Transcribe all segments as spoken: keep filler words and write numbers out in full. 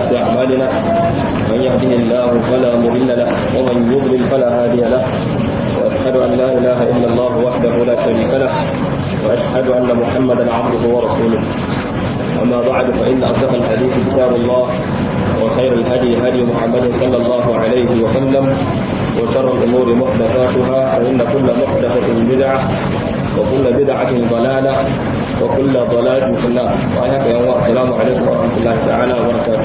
وسيئات أعمالنا من يهده الله فلا مضل له ومن يضلل فلا هادي له وأشهد أن لا إله إلا الله وحده لا شريك له وأشهد أن محمدا عبده ورسوله. أما بعد فإن أصدق الحديث كتاب الله وخير الهدي هدي محمد صلى الله عليه وسلم وشر الأمور محدثاتها فإن كل محدثة بدعة وكل بدعة ضلالة وكل ضلالة في النار. وإياك يا الله. السلام عليكم ورحمة الله تعالى وبركاته.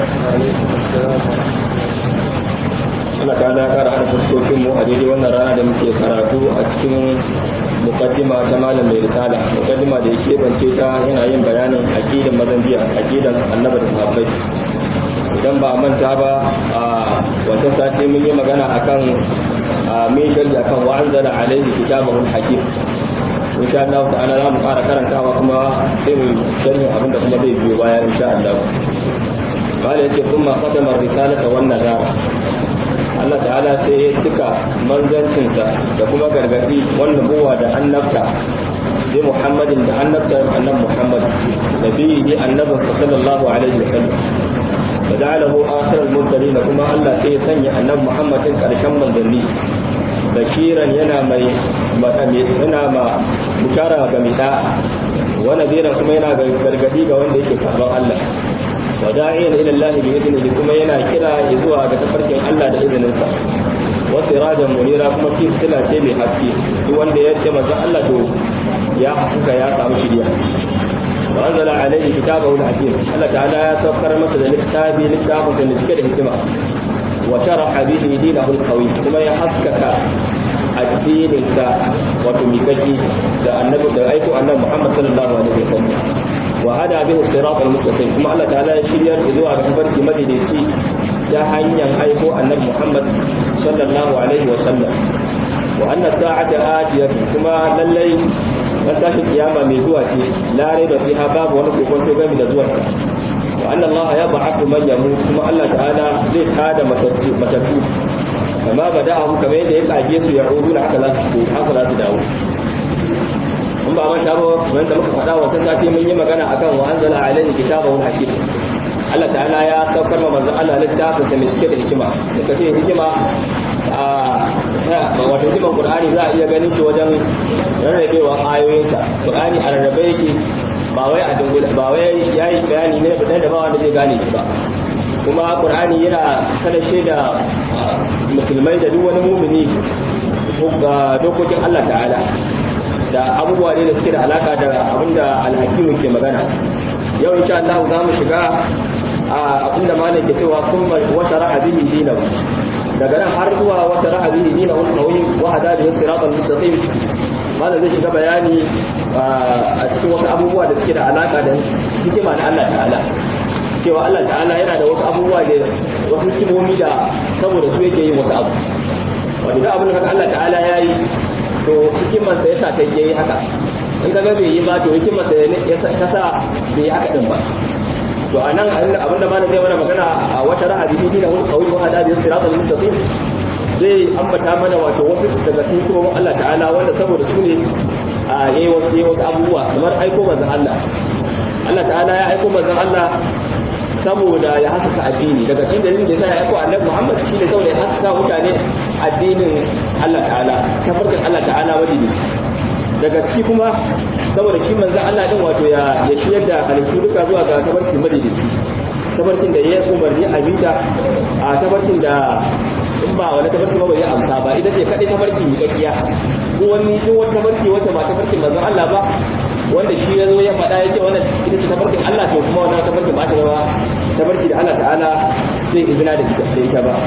Allah ta'ala ya kara hada fuskokin mu a daidai wannan rana da muke karatu a cikin mukaddima ta malam mai risala. Mukaddima da yake bance ta yana yin bayanin aqidan mazanjiya, aqidan annabi da sahabbai. Idan ba a manta ba a wata sati mun yi magana akan mai shari'a akan wa'anzala alaihi kitabahul hakim. Insha Allah ta'ala za mu fara karantawa kuma sai mu sharhi abinda kuma zai biyo baya insha Allah. Bala yace kuma qadama risalata wan nazara. Allah ta'ala sai ya cika manzancinsa da kuma gargadi wannan buwa da annabta bi Muhammadin da annabta annabi Muhammad nabiyyi annabinsa sallallahu alaihi wasallam. Faja'alahu akhiral mursalin kuma Allah sai ya sanya annabi Muhammadin karshen manzanni bashiran yana mai yana ma bushara ga mai da'a wa nadiran kuma yana gargadi ga wanda yake sabon Allah. وداعيا الى الله باذنه kuma yana kira zuwa ga tafarkin Allah da izininsa wa sirajan munira kuma shi fitila ce mai haske duk wanda ya ce manzo Allah to ya haska ya samu shiriya wa anzala alayhi kitabahu al-hakim Allah ta'ala ya saukar masa da littafi littafin da cike da hikima wa sharaha bihi dinahu al-qawi kuma ya haskaka addinin sa wato mikaki da annabi da aiko annabi Muhammad sallallahu alaihi wasallam وهذا به الصراط المستقيم كما الله تعالى يشير إذوا بفرق مدينتي جاهنيا أيقو النبي محمد صلى الله عليه وسلم وأن الساعة آتية كما للي فتاش القيامة مزواتي لا ريب فيها باب ونقل كنت غير زواتك وأن الله يبعث من يموت كما الله تعالى زيت هذا متتو كما بدأهم كما يدعي الأجيس يعودون هكذا تدعون in ba manta ba wanda muka faɗa wata sati mun yi magana akan wa anzala alaihi kitabahul hakim. Allah ta'ala ya saukar ma manzon Allah littafin sa mai cike da hikima da kace hikima a wato hikiman Qur'ani za a iya ganin shi wajen rarrabewa ayoyin sa. Qur'ani a rarrabe yake ba wai a dungula ba wai yayi bayani ne da da ba wanda zai gane shi ba. Kuma Qur'ani yana sanar da musulmai da duk wani mu'mini dokokin Allah ta'ala da abubuwa ne da suke da alaka da abinda alhakimu ke magana. Yau insha Allah za mu shiga a abinda malam ke cewa kuma wata rahabihi dinahu daga nan har zuwa wata rahabihi dinahu kawai wa hada bi siratal mustaqim. Malam zai shiga bayani a cikin wasu abubuwa da suke da alaka da hikima da Allah ta'ala, cewa Allah ta'ala yana da wasu abubuwa da wasu hikimomi da saboda su yake yin wasu abu. Wato da abin da Allah ta'ala ya yi to hikimarsa yasa ta yi haka, in kaga bai yi ba to hikimarsa ta sa bai yi haka din ba. To anan abinda malam zai mana magana a wata rahabi ne da wani kawai wa hada bi siratal mustaqim zai ambata mana wato wasu daga cikin hikimomin Allah ta'ala wanda saboda su ne a yayi wasu wasu abubuwa kamar aiko manzon Allah. Allah ta'ala ya aiko manzon Allah saboda ya haska addini. Daga cikin dalilin da yasa ya aiko annabi Muhammad shine saboda ya haska mutane addinin Allah ta'ala, tafarkin Allah ta'ala wadidici. Daga ciki kuma saboda shi manzon Allah din wato ya ya shiyar da halittu duka zuwa ga tafarkin wadidici, tafarkin da ya umarni a bita, a tafarkin da in ba wani tafarki ba bai amsa ba, ita ce kadai tafarki mai kakkiya. Ko wani ko wata tafarki wacce ba tafarkin manzon Allah ba wanda shi ya zo ya faɗa ya ce wannan ita ce tafarkin Allah, to kuma wannan tafarkin ba ta ba tafarki da Allah ta'ala zai izina da ita ba.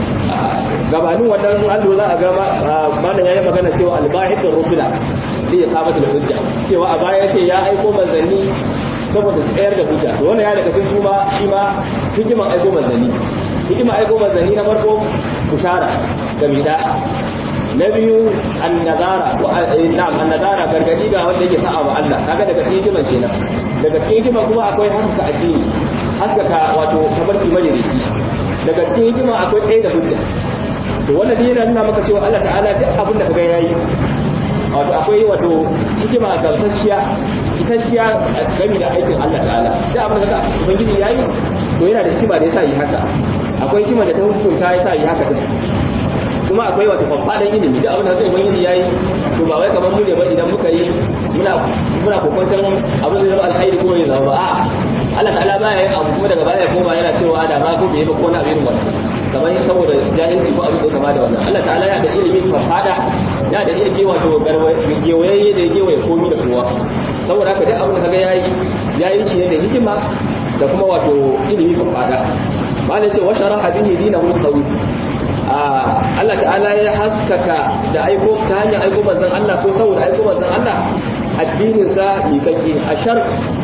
Gabanin wannan allo za a gaba malam yayi magana cewa al-ba'ithur rusula li iqamatil hujja, cewa a baya yace ya aiko manzanni saboda tsayar da hujja. To wannan ya daga cikin kuma shi ma hikiman aiko manzanni. Hikiman aiko manzanni na farko bushara ga bida, na biyu an-nazara ko na'am an-nazara gargadi ga wanda yake sa'a wa Allah. Kaga daga cikin hikiman kenan. Daga cikin hikiman kuma akwai haskaka addini, haskaka wato tabarki majalisi. Daga cikin hikima akwai tsaye da hujja. To wannan dai yana nuna maka cewa Allah ta'ala duk abin da kaga yayi wato akwai wato hikima gamsasshiya isasshiya game da aikin Allah ta'ala. Duk abin da kaga ubangiji yayi to to yana da hikima da yasa yi haka akwai hikima da ta hukunta yasa yi haka din kuma akwai wata fafadan ilimi da abin da zai ubangiji yayi to ba wai kamar mu ne ba idan muka yi muna muna kokonton abin da zama alkhairi ko ne zama ba a'a Allah ta'ala baya yin abu kuma daga baya ko ba yana cewa da ma ko bai ba ko na irin wannan kamar saboda jahilci ko abin da ya kama da wannan Allah ta'ala ya da ilimi fafada ya da ilimi wato gewaye da gewaye komi da kowa saboda haka duk abin da kaga yayi yayi shi ne da hikima da kuma wato ilimi fafada malai ce wa sharaha bihi dinahu qawi Allah ta'ala ya haskaka da aiko ta hanyar aiko manzon Allah ko saboda aiko manzon Allah addinin sa miƙaƙi a shar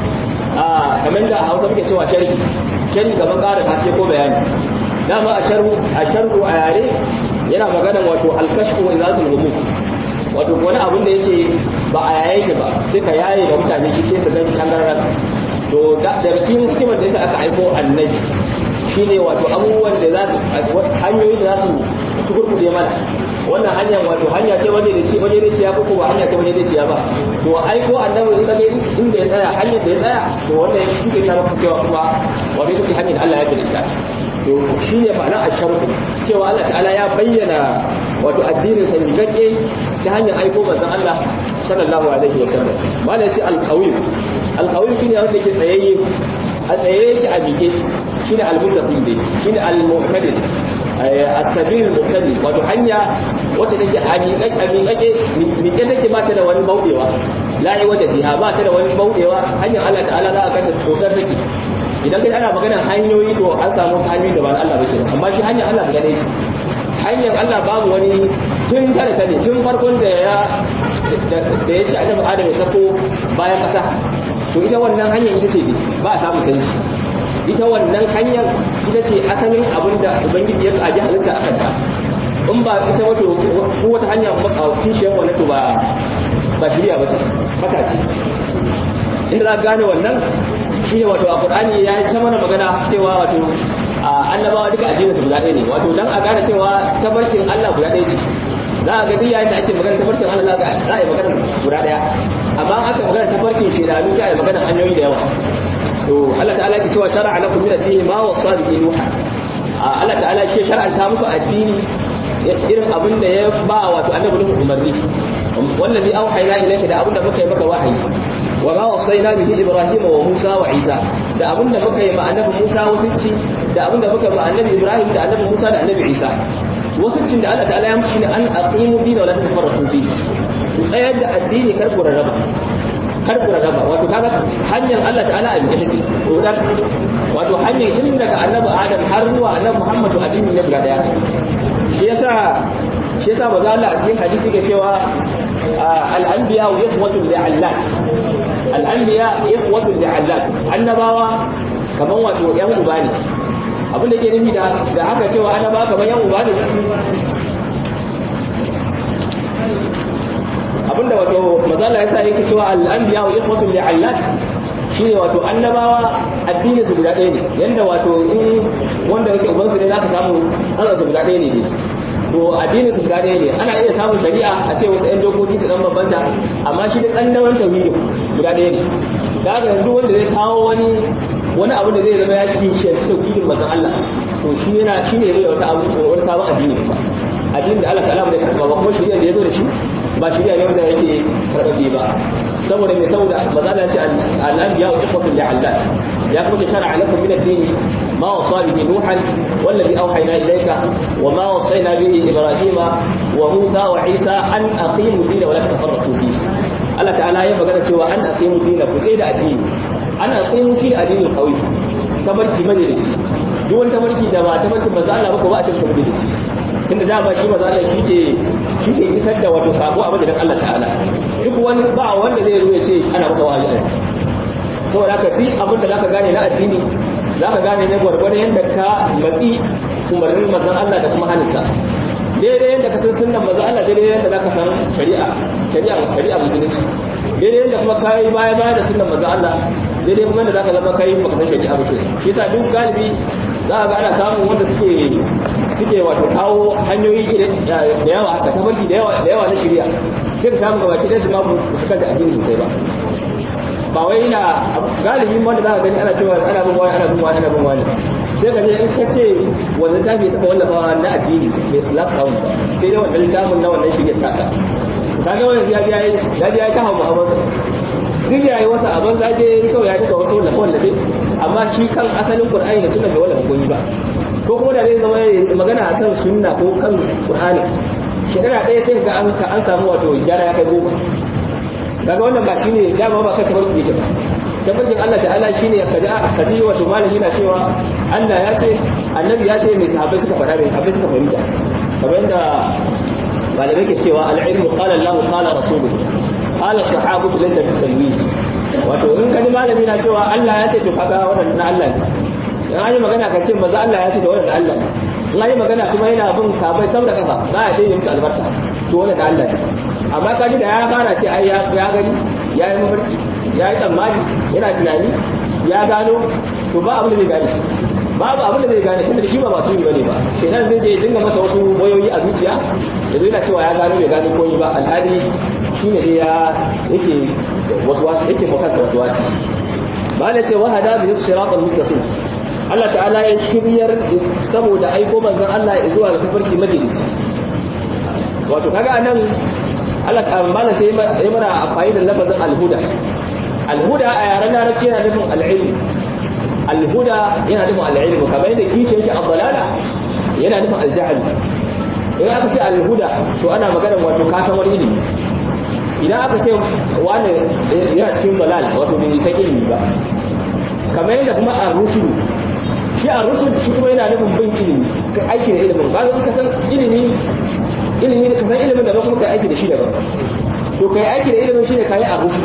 a kamar da Hausa muke cewa sharhi sharhi gaban ƙara kace ko bayani dama a sharhu a sharhu a yare yana magana wato al-kashfu wa izatul humum wato wani abin da yake ba a yaye shi ba sai ka yaye da mutane shi sai su gani tangaran to daga cikin hikimar da yasa aka aiko annabi shine wato abubuwan da za su hanyoyi da za su tukurkuɗe mana wannan hanyar wato hanya ce waje da ce waje da ciya ko ba hanya ce waje da ciya ba to aiko annabi in kage inda ya tsaya hanyar da ya tsaya to wannan shi ke nuna maka cewa kuma wato ita ce hanyar da Allah ya bada to shine ma'ana asharu cewa Allah ta'ala ya bayyana wato addinin sa miƙaƙe ta hanyar aiko manzon Allah sallallahu alaihi wasallam mala yace al-qawi al-qawi shine wanda yake tsayayye a tsaye yake a miƙe shine al-mustaqim dai shine al-mu'tadil as-sabil al-mu'tadil wato hanya wacce take a miƙaƙe miƙe take ba ta da wani baudewa la yi wada biha ba ta da wani baudewa hanyar Allah ta'ala za a kanta tsotsar take idan kai ana magana hanyoyi to an samu hanyoyi da ba na Allah ba kenan amma shi hanyar Allah ba ne shi hanyar Allah babu wani tun kada kane tun farkon da ya da ya ce annabi Adam ya sako bayan kasa to ita wannan hanyar ita ce ba a samu canji ita wannan hanyar ita ce asalin abin da ubangiji ya kaji halitta akan ta in ba ita wato ko wata hanya ba kishiyar wannan to ba ba shiriya ba ce mata ce inda za ka gane wannan shi ne wato a Qur'ani ya yi ta mana magana cewa wato annabawa duka addinin su guda ɗaya ne wato dan a gane cewa tabarkin Allah guda ɗaya ce za a ga duk yayin da ake magana tabarkin Allah za a yi magana guda ɗaya amma aka magana tabarkin shedanu sai a yi magana hanyoyi da yawa to Allah ta'ala ya cewa shar'a lakum min ad-din ma wasa bihi nuha Allah ta'ala shi shar'anta muku addini irin abin da ya ba wato annabi Nuhu umarni wallazi auhayna ilayka da abin da muka yi maka wahayi wa ma wasaina bihi Ibrahim wa Musa wa Isa da abin da muka yi ma annabi Musa wasicci da abin da muka yi ma annabi Ibrahim da annabi Musa da annabi Isa wasiccin da Allah ta'ala ya mushi ne an aqimu dina wa la tafarraqu fi ku tsayar da addini kar ku rarraba kar ku rarraba wato kaga hanyar Allah ta'ala a biye take wato hanyar tun daga annabi Adam har zuwa annabi Muhammad addini ne guda daya shi yasa shi yasa maza Allah a cikin hadisi ke cewa al-anbiya ikhwatun li'allat al-anbiya ikhwatun li'allat annabawa kaman wato yan uba ne abin da yake nufi da da haka cewa annabawa kaman yan uba ne abinda wato maza Allah yasa yake cewa al-anbiya ikhwatun li'allat shine wato annabawa addini su guda ɗaya ne yanda wato in wanda yake ubansu ne zaka samu Allah su guda ɗaya ne to addinin su guda ɗaya ne ana iya samun shari'a a ce wasu ƴan dokoki su dan bambanta amma shi da ɗanɗanon tauhidi guda ɗaya ne da haka yanzu wanda zai kawo wani wani abu da zai zama ya kishi tauhidin manzon Allah to shi yana shi ne zai wata abu wani sabon addini ba addinin da Allah ta'ala bai karɓa ba kuma shari'a da ya zo da shi ba shari'a ne wanda yake karɓaɓɓe ba saboda mai saboda maza da ce al'anbiya wa ikhwatul li'allat ya kuma shar'a lakum min ad-din ma wasa bihi nuhan wallazi awhayna ilayka wa ma wasayna bihi ibrahima wa musa wa isa an aqimu ad-din wa la tatafarraqu fihi Allah ta'ala ya magana cewa an aqimu ad-din ku tsaya da addini an aqimu shi addini qawi tabarki madalici duk wani tabarki da ba tabarki maza Allah ba ko ba a cikin madalici tunda dama shi maza Allah shi ke shi ke isar da wato sabo a madadin Allah ta'ala duk wani ba wanda zai zo ya ce ana masa wahayi ne saboda haka duk abin da zaka gane na addini zaka gane ne gwargwado yanda ka matsi umarnin manzon Allah da kuma haninsa daidai yanda ka san sunnan manzon Allah daidai yanda zaka san shari'a shari'a shari'a musulunci daidai yanda kuma kai baya baya da sunnan manzon Allah daidai kuma yanda zaka zama kai baka san shari'a ba ke shi yasa duk galibi za ga ana samun wanda suke suke wato kawo hanyoyi da yawa haka tabarki da yawa da yawa na shari'a sai ka samu gabaki da su ma su kanta addini sosai ba ba wai na galibin wanda za ka gani ana cewa ana bin wani ana bin wani ana bin wani sai ka je in ka ce wannan tafi ya taba wallafa na addini mai lakawun ba sai dai wannan littafin na wannan shige tasa kaga wannan ya ya ya ya ta hawo Muhammad duk yayi wasa abin zaje kawai ya taka wasu wallafa wallafe amma shi kan asalin Qur'ani da sunna bai wallafa koyi ba ko kuma da zai zama magana akan sunna ko kan Qur'ani shekara ɗaya sai ga an ka an samu wato gyara ya kai goma kaga wannan ba shine dama ba ka tabbata yake ba tabbatin Allah ta'ala shine ka ji ka ji wato malami na cewa Allah ya ce annabi ya ce mai sahabbai suka faɗa mai sahabbai suka fahimta kamar yadda malamai ke cewa al-ilmu qala Allah qala rasuluhu qala sahabatu laysa bisalwi wato in ka ji malami na cewa Allah ya ce to kaga wannan na Allah ne in an yi magana ka ce maza Allah ya ce da wannan Allah ne in an yi magana kuma yana bin sahabbai saboda kafa za a dai musu albarka to wannan da Allah ne amma kaji da ya fara ce ai ya gani ya yi mafarki ya yi tsammani yana tunani ya gano to ba abin da zai gane babu abin da zai gane tunda shi ba masu yi bane ba sai nan zai je dinga masa wasu wayoyi a zuciya da zai na cewa ya gano bai gano koyi ba alhali shine dai ya yake wasu wasu yake makansa wasu wasu ba da ce wahada bi siratal mustaqim Allah ta'ala ya shiryar saboda aiko manzon Allah ya zuwa ga tafarki majalisi wato kaga anan Allah ta'ala sai ya mana amfani da lafazin alhuda alhuda a yaren larabci yana nufin al'ilm alhuda yana nufin al'ilm kamar yadda kishin shi abdalala yana nufin aljahl idan aka ce alhuda to ana magana wato kasan wani ilimi idan aka ce wani yana cikin balal wato bai san ilimi ba kamar yadda kuma ar-rushd shi ar-rushd shi kuma yana nufin bin ilimi kai aiki da ilimin ba zan ka san ilimi ilimi ka san ilimin da ba kuma kai aiki da shi daban to kai aiki da ilimin shi ne kai ar-rushd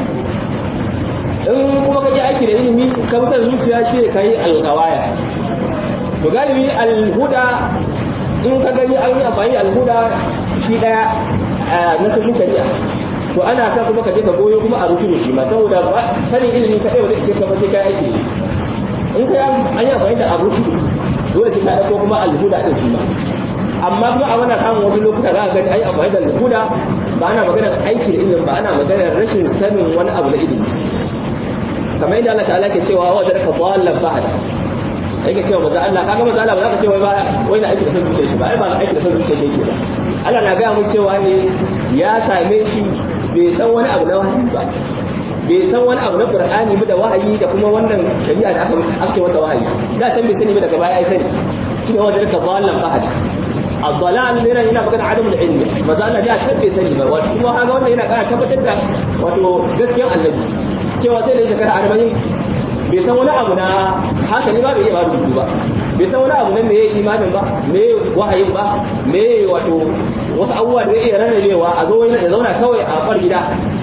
in kuma ka yi aiki da ilimi ka fitar zuciya shi ne kai al-qawaya to galibi al-huda in ka gani an yi amfani al-huda shi daya na sashin shari'a to ana sa kuma ka je ka goyo kuma a rushe shi ma saboda sanin ilimi kadai wanda ce ka bace kai aiki in kai an yi amfani da a rushe dole sai ka dauko kuma al-huda din shi ma amma kuma a wannan samun wasu lokuta za ka gani ai amfani da al-huda ba ana magana aiki da ilimi ba ana magana rashin sanin wani abu na ilimi kamar yadda Allah ta'ala ke cewa wa zarka dallan fahada yake cewa maza Allah kaga maza Allah ba za ka ce wai ba wai na aiki da san zuciyar shi ba ai ba na aiki da san zuciyar shi ba Allah na ga mu cewa ne ya same shi bai san wani abu na wahayi ba bai san wani abu na Qur'ani ba da wahayi da kuma wannan shari'a da aka ake masa wahayi da can bai sani ba daga baya ai sani shine wa zarka dallan fahada الضلال هنا هنا بقى عدم العلم ما زال جاء سبب سليم kuma haka wannan yana ƙara tabbatar da wato gaskiyar annabi cewa sai da ya shekara arba'in bai san wani abu na hasali ba bai iya ba rubutu ba bai san wani abu na me imanin ba me wahayin ba me wato wasu abubuwa da zai iya rarrabewa a zo ya zauna kawai a bar gida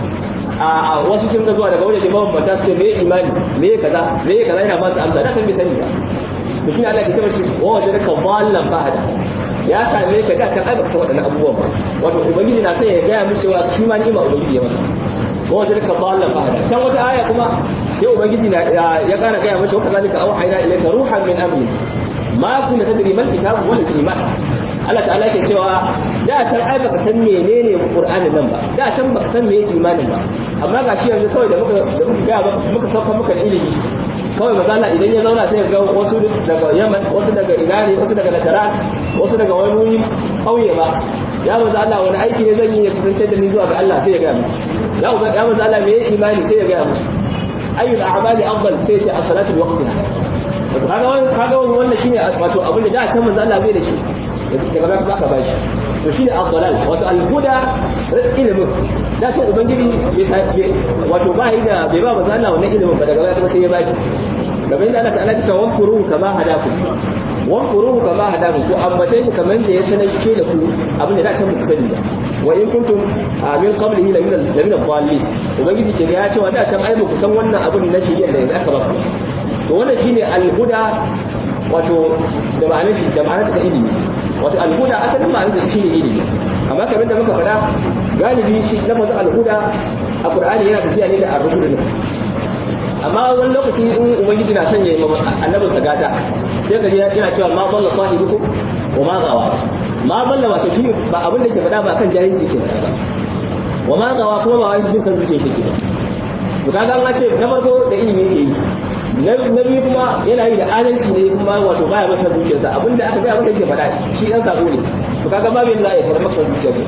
a wasu sun ga zuwa daga wajen limamin mata su ce me imani me kaza me kaza yana ba su amsa da san bai sani ba to shi Allah ya tabbata shi wa wajadaka dhallan fahada ya same ka da kan aibaka san waɗannan abubuwan ba wato ubangiji na sai ya gaya mu cewa shi ma ni'ima ubangiji ya masa wa wajadaka dhallan fahada can wata aya kuma sai ubangiji na ya ƙara gaya mu cewa kazalika awhayna ilayka ruhan min amri ma kunta tadri mal kitab wal iman Allah ta'ala ke cewa da can ai baka san menene Qur'anin nan ba da can baka san meye imanin ba amma ga shi yanzu kawai da muka da muka ga muka sauka muka ilimi kawai mazala idan ya zauna sai ga wasu daga Yaman wasu daga Irani wasu daga Najran wasu daga wani wuri kauye ba ya manzo Allah wani aiki ne zan yi ya kusance da ni zuwa ga Allah sai ya ga mu ya ya manzo Allah me imani sai ya ga mu ayyul a'mali afdal sai ya ce as-salatu bi waqtiha kaga wannan kaga wannan shine wato abin da da can manzo Allah bai da shi daga ba za ka ba shi to shi ne al-dalal wato al-huda ilimin da shi ubangiji wato ba yi da bai ba manzo Allah wannan ilimin ba daga baya kuma sai ya ba shi kamar yadda Allah ta'ala ya ce wankuruhu kama hadakum wankuruhu kama hadakum ko ambace shi kamar da ya sanar shi da ku abin da da can muku sani ba wa in kuntum min qablihi la min al-dhalin ubangiji ke ya ce wa da can ai muku san wannan abin na shari'a da yanzu aka ba ku to wannan shine al-huda wato da ma'anar shi da ma'anar ta ilimi wato al-huda asalin ma'anar shi ne ilimi amma kamar da muka faɗa galibi shi lafazin al-huda a Qur'ani yana tafiya ne da ar-rusul ne amma wani lokaci in ubangiji na sanya annabin sa gata sai ka ji yana cewa ma dalla sahibukum wa ma gawa ma dalla wato shi ba abin da ke faɗa ba kan jahilci ke faɗa ba wa ma gawa kuma ba wai bin san zuciya ke ba to kaga an ce na farko da ilimi yake yi na biyu kuma yana yi da adalci ne kuma wato baya masa zuciyarsa abinda aka gaya masa yake faɗa shi ɗan sako ne to kaga babu yadda za a yi fara masa zuciyarsa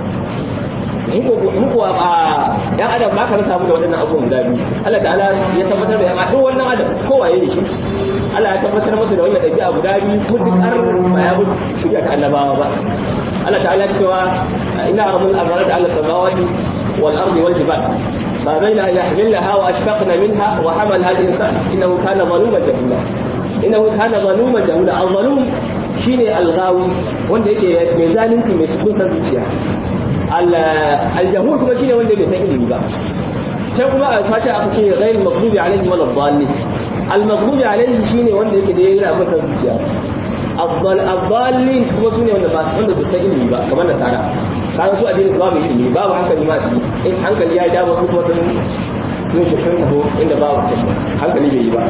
mu kuwa a yan adam ba ka rasa mu da waɗannan abubuwan guda biyu Allah ta'ala ya tabbatar da yan adam wannan adam kowa ya yi shi Allah ya tabbatar masa da wannan ɗabi'a guda biyu mutukar ba ya bi shirya ta annabawa ba Allah ta'ala ya cewa ina amul amara da Allah samawati wal ardi wal jibal ما بين أن يحملها وأشفقن منها وحملها الإنسان إنه كان ظلوما جهولا إنه كان ظلوما جهولا الظلوم شيني الغاوي wanda yake mai zalunci mai shukun san zuciya aljahul kuma shine wanda bai san ilimi ba sai kuma a fata aka ce ghayr maghdubi alaihim wal dhalin al maghdubi alaihim shine wanda yake da yana masa zuciya ad-dhalin kuma sune wanda ba su wanda bai san ilimi ba kamar nasara kaga su addini babu ilimi babu hankali ma ciki in hankali ya dama su kuma sun sun shi sun taho inda babu hankali bai yi ba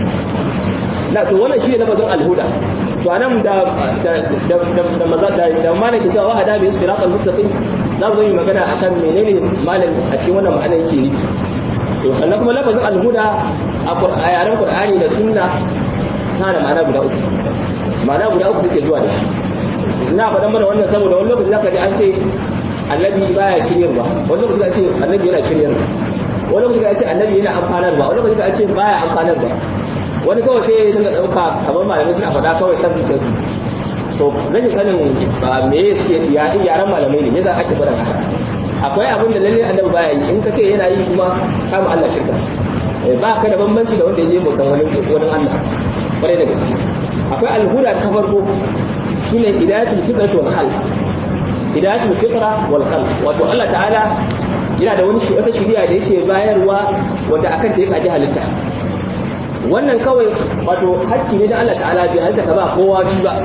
na to wannan shi ne lafazin alhuda to anan da da da da maza da da malaki cewa wa hada bi siratal mustaqim za mu yi magana akan menene malami a cikin wannan ma'ana yake yi to sannan kuma lafazin alhuda a yaren qur'ani da sunna tana ma'ana guda uku ma'ana guda uku take zuwa da shi ina faɗan mana wannan saboda wani lokaci zaka ji an ce annabi baya shiryarwa wani lokaci ka ce annabi yana shiryarwa wani lokaci ka ce annabi yana amfanarwa wani lokaci ka ce baya amfanarwa wani kawai sai ya dinga ɗauka kamar malamai suna faɗa kawai san zuciyarsu to rage sanin me suke yaran malamai ne yasa ake faɗa haka akwai abin da lalle annabi baya yi in ka ce yana yi kuma kama Allah shirka ba ka da bambanci da wanda ya je bautan wani wani Allah kwarai da gaske akwai alhuda ta farko shine hidayatul fitrati wal khalq hidayatul fitra wal khalq wato Allah ta'ala yana da wani wata shiriya da yake bayarwa wanda akan ta yake halitta wannan kawai wato hakki ne da Allah ta'ala bai halitta ka ba kowa shi ba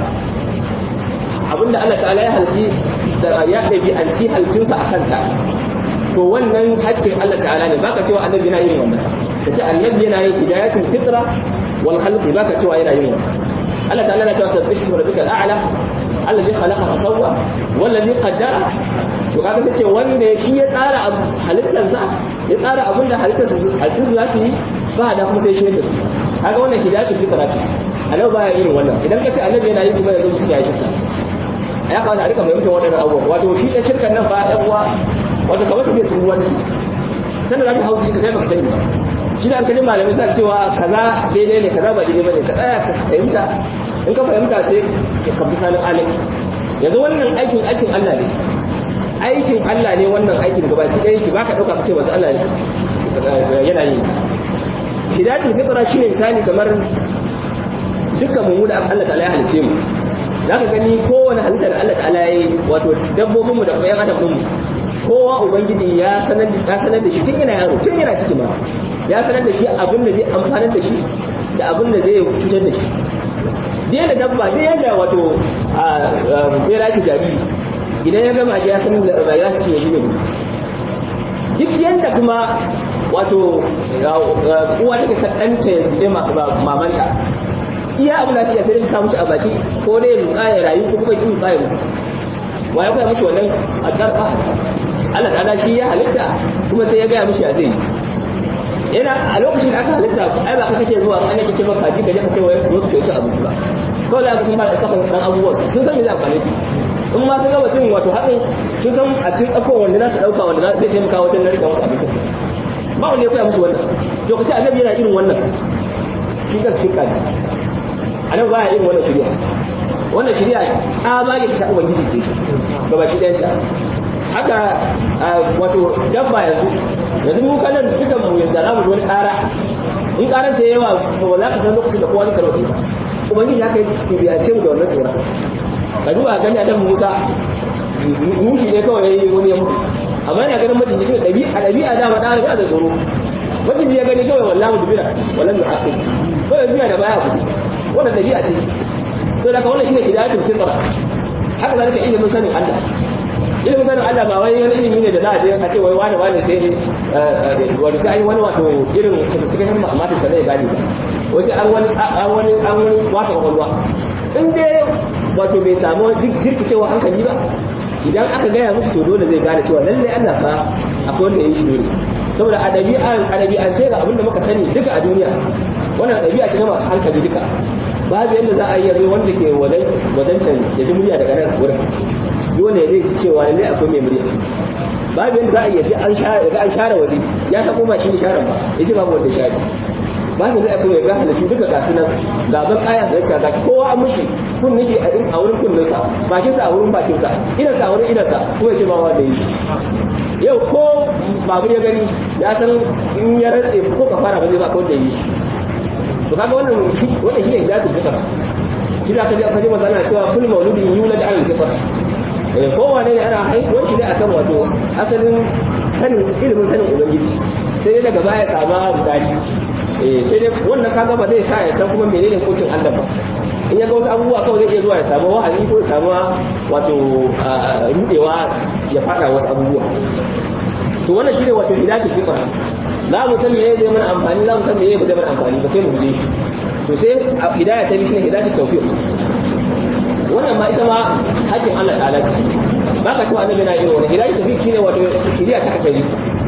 abinda Allah ta'ala ya halci da ya dabi an ci halittunsa akan ta to wannan hakkin Allah ta'ala ne baka cewa annabi yana yin wannan kace annabi yana yin hidayatul fitra wal khalq baka cewa yana yin wannan Allah ta'ala na cewa sabbih isma rabbikal a'la alladhi khalaqa fa sawwa wallazi qaddara to kaga sai ce wanda shi ya tsara halittarsa ya tsara abinda halittarsa halittarsa za su yi ba da kuma sai shi da kaga wannan hidayatul fitra ce annabi baya yin wannan idan ka ce annabi yana yi kuma yanzu mutum ya shirka ya kawo a rika fahimtar waɗannan abubuwa wato shi da shirkan nan ba ɗan uwa wato kamar tafiya sun ruwan sannan za ka hau shi ka kai baka sani ba shi da an kaji malamai suna cewa kaza daidai ne kaza ba daidai ba ne ka tsaya ka fahimta in ka fahimta sai ka fi sanin alim yanzu wannan aikin aikin Allah ne aikin Allah ne wannan aikin gaba ki ɗaya ki baka ɗauka ka ce wasu Allah ne yana yin hidayatul fitra shine misali kamar dukkan mu da Allah ta'ala ya halice mu zaka gani kowane halitta da Allah ta'ala ya yi wato dabbobin mu da kuma yan adam din mu kowa ubangiji ya sanar da sanar da shi tun yana yaro tun yana ciki ma ya sanar da shi abin da zai amfanar da shi da abin da zai cutar da shi dai da dabba dai yadda wato a bera ki jariri idan ya gama ya sanar da ba ya ci shi ne duk yanda kuma wato uwa take sakanta ya zube mamanta iya abu da take sai ta samu shi a baki ko dai luka ya rayu ko kuma kin luka ya mutu wa ya koya mishi wannan addarba Allah ta'ala shi ya halitta kuma sai ya ga mishi ya zai yana a lokacin da aka halitta ai ba ka kake zuwa an yake ce maka kaji kaje ka ce wai zo su kai abinci ba ko da kuma da kafan dan abubuwa sun san me zai amfane su in ma sun ga mutum wato haɗin sun san a cikin tsakon wanda za su ɗauka wanda zai taimaka wajen narka wasu abinci ba wanda ya koya musu wannan to kace annabi yana irin wannan shi ka shi kai annabi baya irin wannan shari'a wannan shari'a ta bage ta ubangiji ce ga baki ɗayan ta haka wato dabba yanzu yanzu mu kanan dukan mu yanzu za mu ji wani ƙara in ƙaran ta yawa ba za ka san lokacin da kowa zai karɓe ba ubangiji haka ya biyace mu da wannan tsoron ka duba gani adam Musa mushi ne kawai yayi wani ya mutu amma yana ganin maciji ne ɗabi'a ɗabi'a da ma da da tsoro maciji ya gani kawai wallahi dubira wallahi mu'aqib kawai biya da baya kuce wannan ɗabi'a ce to daga wannan shine hidayatul fitra haka zalika ilimin sanin Allah ilimin sanin Allah ba wai wani ilimi ne da za a je a ce wai wani wani sai wani sai wani wato irin cikin mata sai ya gani ba wasu an wani an wani an wani wata kwakwalwa in dai wato bai samu jirkicewa hankali ba idan aka gaya musu to dole zai gane cewa lallai Allah fa akwai wanda ya yi shi dole saboda a ɗabi'an a ɗabi'ance ga abin da muka sani duka a duniya wannan ɗabi'a ce na masu hankali duka babu yadda za a yi yanzu wanda ke wadancan ya ji murya daga nan wurin yi wanda ya zai ci cewa lallai akwai mai murya babu yadda za a yi an share waje ya ta koma shi sharan ba ya ce babu wanda share babu zai akwai mai ga halittu duka gasu nan gaban kaya da yake ga kowa an mushi kunnin shi a wurin kunninsa bakinsa a wurin bakinsa idansa a wurin idansa kuma ya ce ba wanda ya yi yau ko babur ya gani ya san in ya rantse ko ka fara ba zai ba ka wanda ya yi to kaga wannan wannan shi ne hidayatul fitr shi da kaje kaje manzo Allah cewa kullu mauludin yulad ala al-fitr eh kowane ne ana haihuwar shi ne akan wato asalin sanin ilimin sanin ubangiji sai dai daga baya sama budaji eh sai dai wannan kaga ba zai sa ya san kuma menene hukuncin Allah ba in ya ga wasu abubuwa kawai zai iya zuwa ya samu wahayi ko ya samu wato rudewa ya fada wasu abubuwa to wannan shine wato hidayatul fitr za mu san meye zai mana amfani za mu san meye zai mana amfani ba sai mu guje shi to sai hidaya ta bi shine hidayatul tawfiq wannan ma ita ma hakkin Allah ta'ala ce ba ka cewa annabi na irin wannan hidayatul tawfiq shine wato shiriya ta kace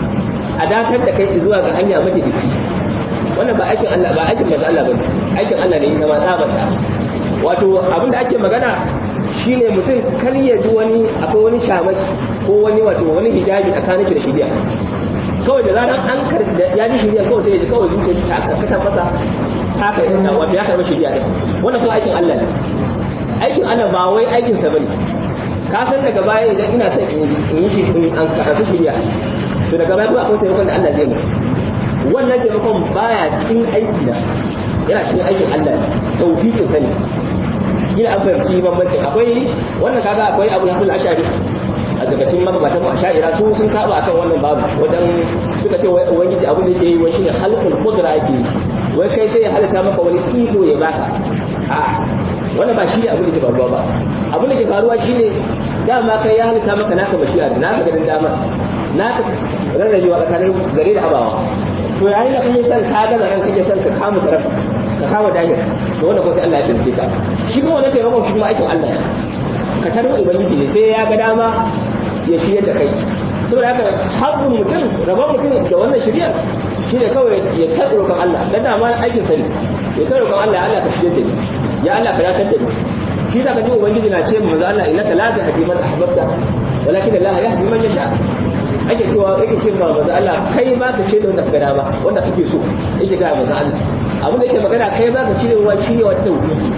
a dakar da kai zuwa ga hanya majalici wannan ba aikin Allah ba aikin manzo Allah bane aikin Allah ne ita ma tsabanta wato abinda ake magana shine mutum kar ya ji wani akwai wani shamaki ko wani wato wani hijabi tsakanin da shiriya kawai da zaran an kar ya ji shiriya kawai sai ya ji kawai zuciya ta karkata masa ta kai da wato ya karba shiriya din wannan kuma aikin Allah ne aikin Allah ba wai aikin sa bane ka san daga baya idan ina son in yi shi in an karanta shiriya to daga baya kuma akwai taimakon da Allah zai mu wannan taimakon baya cikin aiki na yana cikin aikin Allah ne tawfiqin sani ina an fahimci bambancin akwai wannan kaga akwai Abu Hasan al-Ash'ari a zakacin magabatan asha'ira su sun saba akan wannan babu wadan suka ce wai ubangiji abin da yake yi wai shine khalqul qudra yake wai kai sai ya halitta maka wani iko ya baka a wannan ba shi ne abin da ke faruwa ba abin da ke faruwa shine dama kai ya halitta maka naka bashiya naka garin dama naka rarrabewa tsakanin gare da abawa to yayin da kake son ka ga zaran kake son ka kama taraf ka kama dahir to wannan ko sai Allah ya tsinke ka shi kuma wannan taimakon shi kuma aikin Allah ka tarbi ubangiji ne sai ya ga dama ya shirya da kai saboda haka haƙƙin mutum rabon mutum da wannan shiryar shi ne kawai ya kai roƙon Allah dan dama aikin sa ne ya kai roƙon Allah Allah ka shirya da ni ya Allah ka dace da ni shi da ka ji ubangiji na ce manzo Allah innaka la tahdi man ahbabta walakin Allah yahdi man yasha ake cewa yake ce ma manzo Allah kai ba ka ce da wanda ka ga ba wanda kake so yake ga manzo Allah abin da yake magana kai ba ka ce wa shi ne wata tauhidi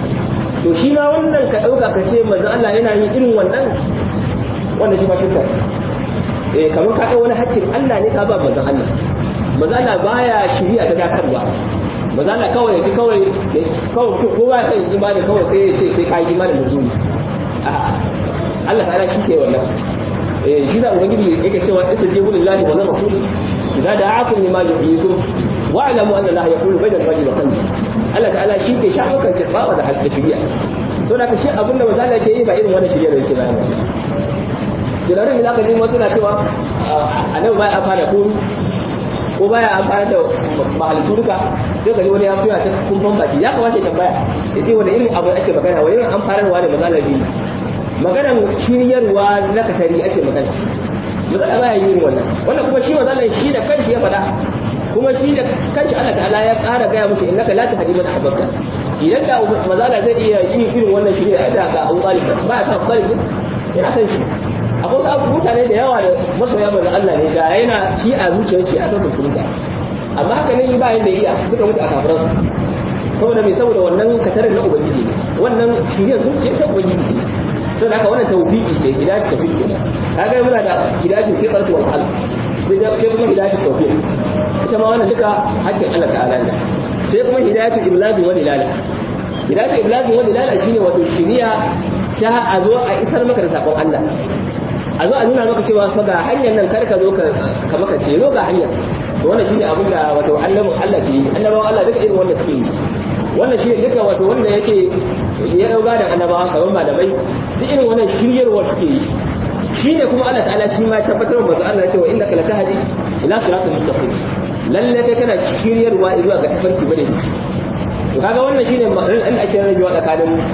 to shi ma wannan ka dauka ka ce manzo Allah yana yin irin wannan wannan shi ma shirka eh kamar ka dau wani hakkin Allah ne ka ba manzo Allah manzo Allah baya shiriya ta dakarwa manzo Allah kawai yaji kawai kawai mutum kowa sai imani kawai sai ya ce sai kai imani da zuci a Allah ta'ala shi ke wannan eh shi da ubangiji yake cewa istajibu lillahi wa rasuli idza da'akum lima yuhyikum wa'lamu anna Allah yaqulu bainal mar'i wa qalbi Allah ta'ala shi ke shafukan tsaba da halka shiriya to da shi abin da manzo Allah yake yi ba irin wannan shiriya da yake bayani jirarin da zaka ji wasu na cewa annabi baya amfana ko ko baya amfana da mahalittu duka sai ka ji wani ya fiya ta kumfan baki ya kamata ya tambaya ya ce wani irin abu ake magana wani irin amfanarwa da mazalabi maganan shiryarwa na kasari ake magana mazala baya yi irin wannan wannan kuma shi mazalan shi da kanshi ya faɗa kuma shi da kanshi Allah ta'ala ya ƙara gaya mushi innaka la tahdi man ahbabta idan da mazala zai iya yin irin wannan shirya da ga Abu Talib ba ya sa Abu Talib yana san shi akwai wasu mutane da yawa da masoya manzon Allah ne da yana shi a zuciyar shi a san musulunta amma haka ne ba yanda iya duka mutu a kafiransu saboda mai saboda wannan katarin na ubangiji ne wannan shiriyar zuciyar ta ubangiji ce saboda haka wannan tawfiki ce hidayatul tawfiq ce kaga muna da hidayatul fitr wal qalb sai kuma hidayatul tawfiq ita ma wannan duka hakkin Allah ta'ala ne sai kuma hidayatul iblaghi wa dilala hidayatul iblaghi wa dilala shine wato shiriya ta a zo a isar maka da sakon Allah a zo a nuna maka cewa fa ga hanyar nan kar ka zo ka ka maka ce zo ga hanyar to wannan shine abin da wato annabin Allah ke yi annabawan Allah duka irin wanda suke yi wannan shine duka wato wanda yake ya dauka da annabawa kamar malamai duk irin wannan shiryarwar suke yi shine kuma Allah ta'ala shi ma tabbatar da Allah ya ce wa innaka latahdi ila siratal mustaqim lalle kai kana shiryarwa zuwa ga tafarki bane to kaga wannan shine ma'anar da ake rabewa tsakanin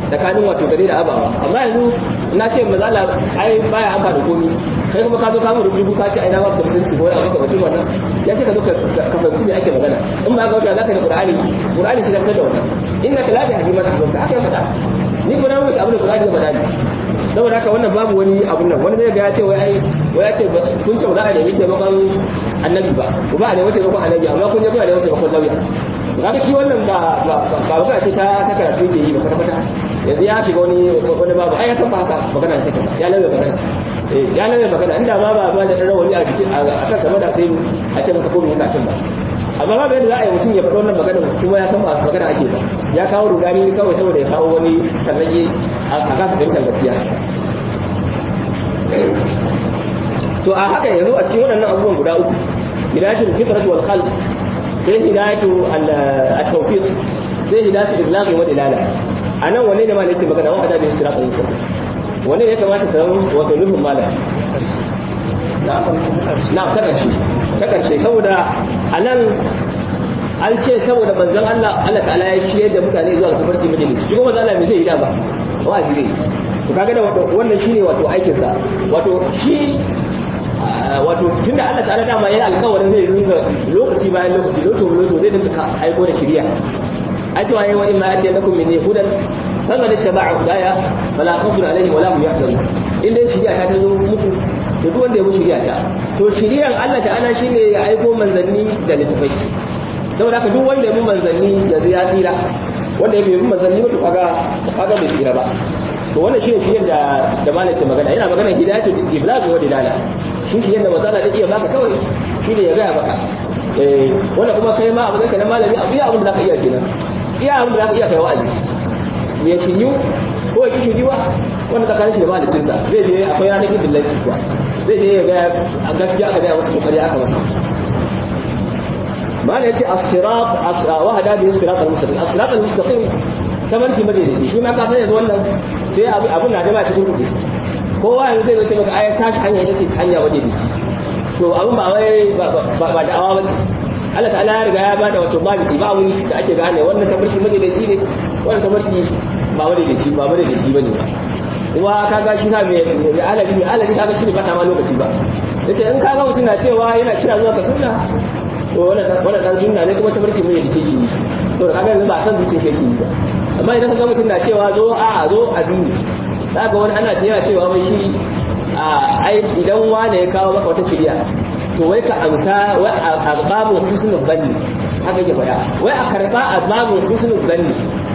tsakanin wato gare da abawa amma yanzu na ce mazala ai baya amfa da komi kai kuma ka zo ka mu rubutu ka ce ai na ba ka mutunci ko ya maka mutum wannan ya ce ka zo ka fahimci me ake magana in ba ga wata zaka da qur'ani qur'ani shi da kada wannan innaka la tahdi man ahbabta haka ya faɗa ni kuma na mutu abin da qur'ani ya faɗa ni saboda haka wannan babu wani abun nan wani zai ga ya ce wai ai wai ya ce kun ce ba za a nemi taimakon annabi ba ba a nemi taimakon annabi amma kun je kuna neman taimakon lauya kaga shi wannan ba ba ba ba ce ta ta karatu ke yi ba kwata kwata yanzu ya shiga wani wani babu ai ya san ba haka magana take ba ya lauya magana eh ya lauya magana inda ma ba ba da rawani a jiki a kan sama da sai a ce masa komai yana cin ba amma ba yadda za a yi mutum ya faɗa wannan magana kuma ya san ba magana ake ba ya kawo rudani kawai saboda ya kawo wani tarnaje a kasa fahimtar gaskiya to a haka yanzu a cikin waɗannan abubuwan guda uku hidayatul fitrat wal khalq sai hidayatu at-tawfiq sai hidayatu iblagh wa dilala anan wanne ne ma ne yake magana wa adabi sirat al-mustaqim wanne ya kamata ka zama wato nufin malam na ta karshe ta karshe saboda anan an ce saboda manzon Allah Allah ta'ala ya shirye da mutane zuwa ga tafarki majalisi shi kuma manzon Allah me zai yi da ba wa'azi zai to kaga da wannan shine wato aikin sa wato shi wato tunda Allah ta'ala dama yana alƙawarin zai ringa lokaci bayan lokaci loto loto zai dinga aiko da shari'a a cewa yayi wa in ma ati lakum min hudan faman ittaba'a hudaya fala khawfun alaihim wala hum yahzanun inda shari'a ta zo muku to duk wanda ya bi shari'a ta to shari'ar Allah ta'ala shine ya aiko manzanni da littafai saboda haka duk wanda ya bi manzanni da ya tsira wanda ya bi manzanni ba to kaga kaga bai tsira ba to wannan shine shi da da malaka magana yana magana hidayatul iblagh wa dilala shi shi yanda matsala da iya baka kawai shi ne ya gaya baka eh wanda kuma kai ma abin da na malami abu ya abin da zaka iya kenan iya abin da zaka iya kai wa'azi me shiryu ko ya kishi riwa wanda tsakanin shi da malicin sa zai je akwai ranar kin dillanci kuwa zai je ya ga gaskiya aka ga wasu kokari aka masa mana yace as-sirat wa hada bi as-sirat al-mustaqim as-sirat al-mustaqim tabarki madai shi ma ka san yanzu wannan sai abin na da ba cikin kudi kowa yanzu zai zo ce maka ayat tashi hanya ita ce hanya waje da shi to abin ba wai ba da'awa ba ce Allah ta'ala ya riga ya bada wato ba ba wuri da ake gane wannan tabarki madaidaci ne wannan tabarki ba madaidaci ba madaidaci bane ba kuma kaga shi sa mai alabi mai alabi kaga shi ne ba ta ma lokaci ba yace in kaga mutum na cewa yana kira zuwa ga sunna to wannan wannan dan sunna ne kuma tabarki madaidaci ke yi to kaga yanzu ba san zuciyar shi ke yi ba amma idan kaga mutum na cewa zo a zo addini zaka wani ana cewa cewa mai shi ai idan wani ya kawo maka wata shiriya to wai ka amsa wai a babun husnul banni haka yake faɗa wai a karba a babun husnul banni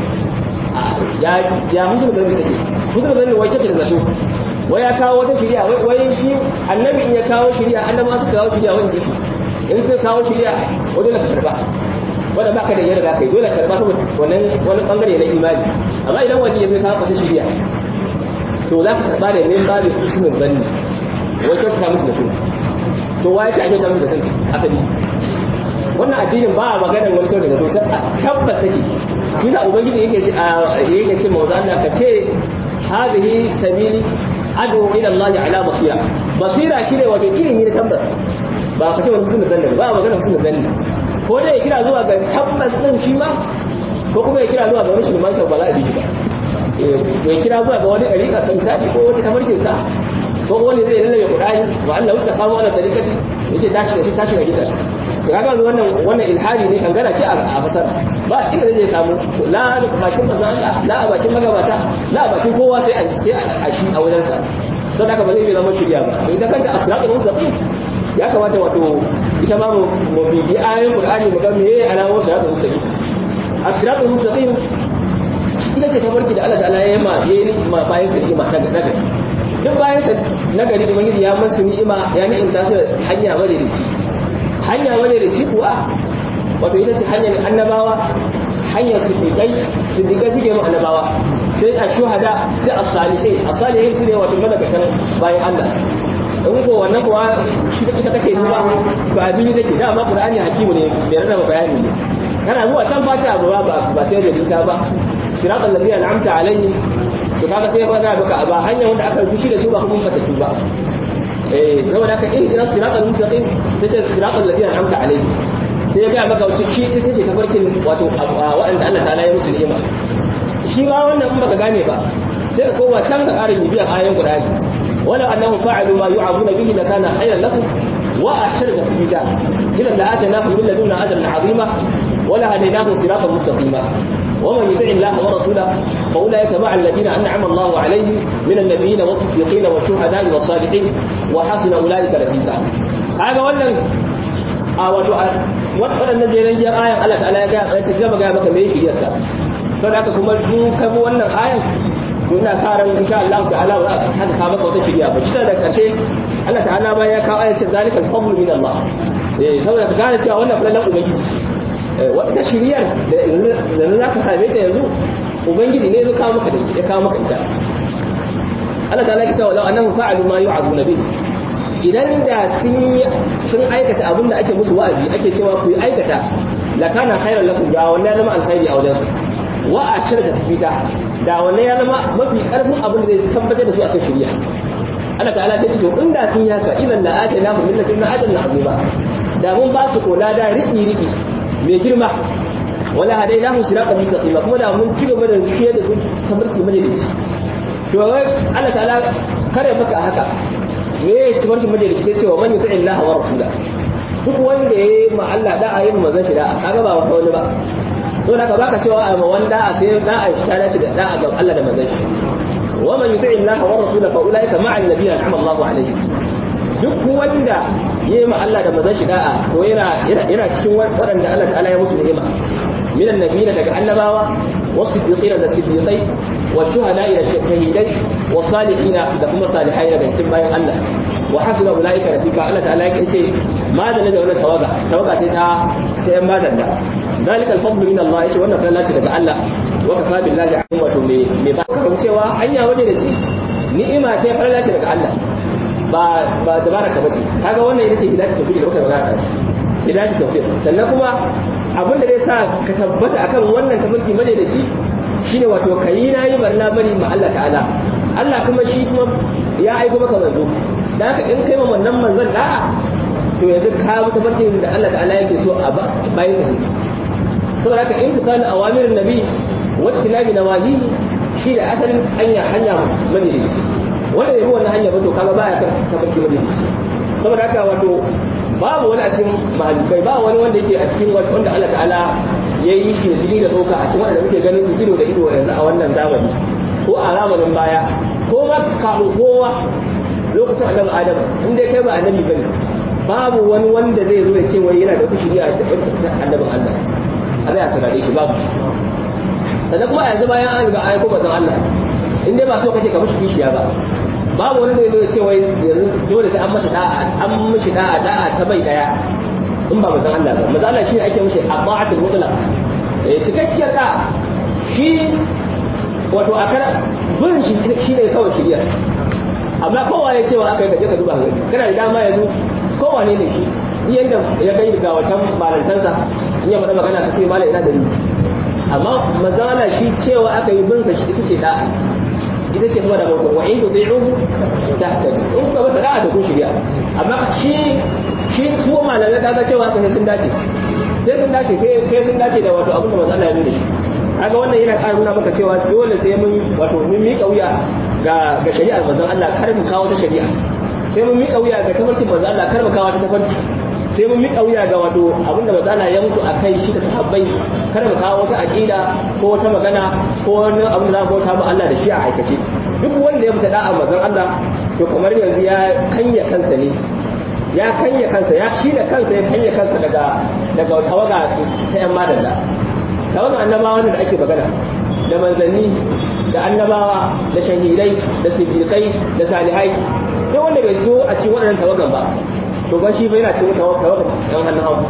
ya ya husnul banni take husnul banni wai take da zato wai ya kawo wata shiriya wai shi annabi in ya kawo shiriya annabawa suka kawo shiriya wai shi in sai kawo shiriya wai dole ka karba wanda baka da yadda zaka yi dole ka karba saboda wannan wani bangare na imani amma idan wani ya zai kawo wata shiriya to za ka karɓa da ne ba da husnul banni wai ka musu da su to waye ce ake ta musu da sun asali wannan addinin ba a magana wani kyau daga to tabbas take shi da ubangiji yake yake ce mawza Allah ka ce hadhihi sabili adu ila Allah ala basira basira shine wato ilimi da tabbas ba ka ce wani husnul banni ba a magana husnul banni ko dai ya kira zuwa ga tabbas din shi ma ko kuma ya kira zuwa ga wani shirman sa ba za a bi shi ba ya kira zuwa ga wani ɗariƙa sa misali ko wata tamarkin sa ko wani zai lallabe Qur'ani wa Allah wasta qamu ala tariqati yace tashi da shi tashi da gidan to kaga wannan wannan ilhadi ne kan gana ce a fasara ba inda zai samu la bakin manzo Allah la a bakin magabata la a bakin kowa sai sai a shi a wajen sa sau da haka ba zai zama shirya ba to ita kanta as-siratul mustaqim ya kamata wato ita ma mu bibi ayoyin Qur'ani mu ga meye alawo siratul mustaqim as-siratul mustaqim ita ce tabarki da Allah ta'ala ya ma ya yi ma bayan sa ni'ima ta nagari duk bayan sa nagari da ubangiji ya masu ni'ima ya ni'imta su hanya madaidaici hanya madaidaici kuwa wato ita ce hanyar annabawa hanyar siddiqai siddiqai suke mu annabawa sai ash-shuhada sai as-salihin as-salihin sune wato malakatan bayan Allah in ko wannan kuwa shi ita take zuwa ba abin da take da amma Qur'ani hakimu ne bai rarraba bayani ne kana zuwa can fata ba ba sai da nisa ba sirat alladhina an'amta alayhi to kaga sai ba da baka ba hanya wanda aka fushi da su ba kuma mata tuba eh saboda haka in ina sirat al-mustaqim sai ta sirat alladhina an'amta alayhi sai ga maka wuce shi ita ce tafarkin wato wa'anda Allah ta'ala ya musu ni'ima shi ma wannan in baka gane ba sai ka koma can ka ƙara bibiyan ayoyin Qur'ani wala annahum fa'alu ma yu'aduna bihi lakana khayran lahum wa ahsana tafwida idan la atanahu min ladunna ajran 'azima wala hadainahu siratan mustaqima ومن يطع الله ورسوله فاولئك مع الذين انعم الله عليهم من النبيين والصديقين والشهداء والصالحين وحسن اولئك رفيقا هذا wannan a wato wadannan jerin jin ayan Allah ta'ala ya ga ta gaba ga maka me shi yasa saboda haka kuma duk kai wannan ayan to ina karan insha Allah ta'ala haka ka maka wata shiriya ba shi da karshe Allah ta'ala ba ya kawo ayatin zalikal fadlu min Allah eh saboda ka gane cewa wannan falalan ubangiji wata shiriyar da za ka same ta yanzu ubangiji ne zai kawo maka da ya kawo maka ita Allah ta laki cewa annahu fa'alu ma yu'aduna bihi idan da sun sun aikata abin da ake musu wa'azi ake cewa ku aikata la kana khairan lakum da wannan ya zama alkhairi a wajen su wa ashirka fita da wannan ya zama mafi karfin abin da zai tabbatar da su akan shiriya Allah ta'ala sai ce to inda sun yi haka idan la atana hum min ladunna ajran azima da mun ba su kola da riɗi riɗi mai girma wala hadainahu siratan mustaqima kuma da mun ci gaba da shi da su tabarki majalisi to Allah ta'ala kare maka haka me ya tabarki majalisi sai cewa man yuti Allah wa rasula duk wanda yayi ma Allah da ayin manzon shi da kaga ba wani ba to da ka baka cewa a ma wanda a sai da a shi dace da da ga Allah da manzon shi wa man yuti Allah wa rasula fa ulaika ma'a annabiyina an'ama Allahu alaihim duk wanda yayi ma Allah da manzon shi da'a to yana yana cikin waɗanda Allah ta'ala ya musu ni'ima minan nabiyina daga annabawa wasiddiqina da siddiqai wa shuhada'i da shahidai wa salihina da kuma salihai daga cikin bayan Allah wa hasuna ulaika rafika Allah ta'ala yake ce ma da wannan tawaga tawaga ce ta ta yan madan da zalikal fadlu min Allah yace wannan falala ce daga Allah wa kafa billahi alim wato me me ba kan cewa hanya waje da ci ni'ima ce falala ce daga Allah ba ba dabaraka bace kaga wannan ita ce hidayatu tawfiq da muka magana hidayatu tawfiq sannan kuma abin da zai sa ka tabbata akan wannan tafarki madaidaci shine wato kai nayi barna bari ma Allah ta'ala Allah kuma shi kuma ya aiko maka manzo da haka in kai ma wannan manzon da'a to yanzu ka bi tafarkin da Allah ta'ala yake so a bayin sa saboda haka in tukana awamirin nabi wa tilabi nawahi shi da asalin hanya hanya madaidaci wanda ya bi wannan hanya ba to kaga baya kan tafarki madaidaci saboda haka wato babu wani a cikin mahalukai ba wani wanda yake a cikin wanda Allah ta'ala ya yi shi da jini da tsoka a cikin wanda muke ganin su ido da ido yanzu a wannan zamani ko a zamanin baya ko ma kafin kowa lokacin annabi adam in dai kai ba annabi bane babu wani wanda zai zo ya ce wai yana da wata shiriya da wata annabin Allah a zai asarare shi babu shi sannan kuma yanzu bayan an riga aiko bazan Allah in dai ba so kake ka mishi kishiya ba babu wani da zai ce wai yanzu dole sai an masa da'a an mishi da'a da'a ta bai daya in ba manzon Allah ba manzon Allah shi ake mishi aqa'atul mutlaq eh cikakkiyar da'a shi wato akara bin shi shi ne kawai shiriya amma kowa ya ce wa aka yi kaje ka duba gani kana da dama yanzu kowa ne ne shi yanda ya kai ga watan malantansa in ya faɗa magana ka ce malai ina da ni amma manzon Allah shi cewa aka yi bin sa shi ita ce da'a ita ce kuma da mutum wa in tudi'uhu tahtadu in ka masa da'a da kun shirya amma shi shi su malamai da ga cewa sai sun dace sai sun dace sai sun dace da wato abin da manzo Allah ya nuna shi kaga wannan yana ƙara nuna maka cewa dole sai mun wato mun miƙa wuya ga ga shari'ar manzon Allah kar mu kawo ta shari'a sai mun miƙa wuya ga tafarkin manzon Allah kar mu kawo ta tafarki sai mun miƙa wuya ga wato abin da manzo Allah ya mutu akai shi da sahabbai kar mu kawo wata aqida ko wata magana ko wani abin da za mu bauta mu Allah da shi a aikace duk wanda ya fita da'a manzon Allah to kamar yanzu ya kanya kansa ne ya kanya kansa ya shi da kansa ya kanya kansa daga daga tawaga ta yan madalla tawaga annabawa da ake magana da manzanni da annabawa da shahidai da siddiqai da salihai duk wanda bai zo a cikin waɗannan tawagan ba to ba shi bai yana cikin tawagan yan hannun hagu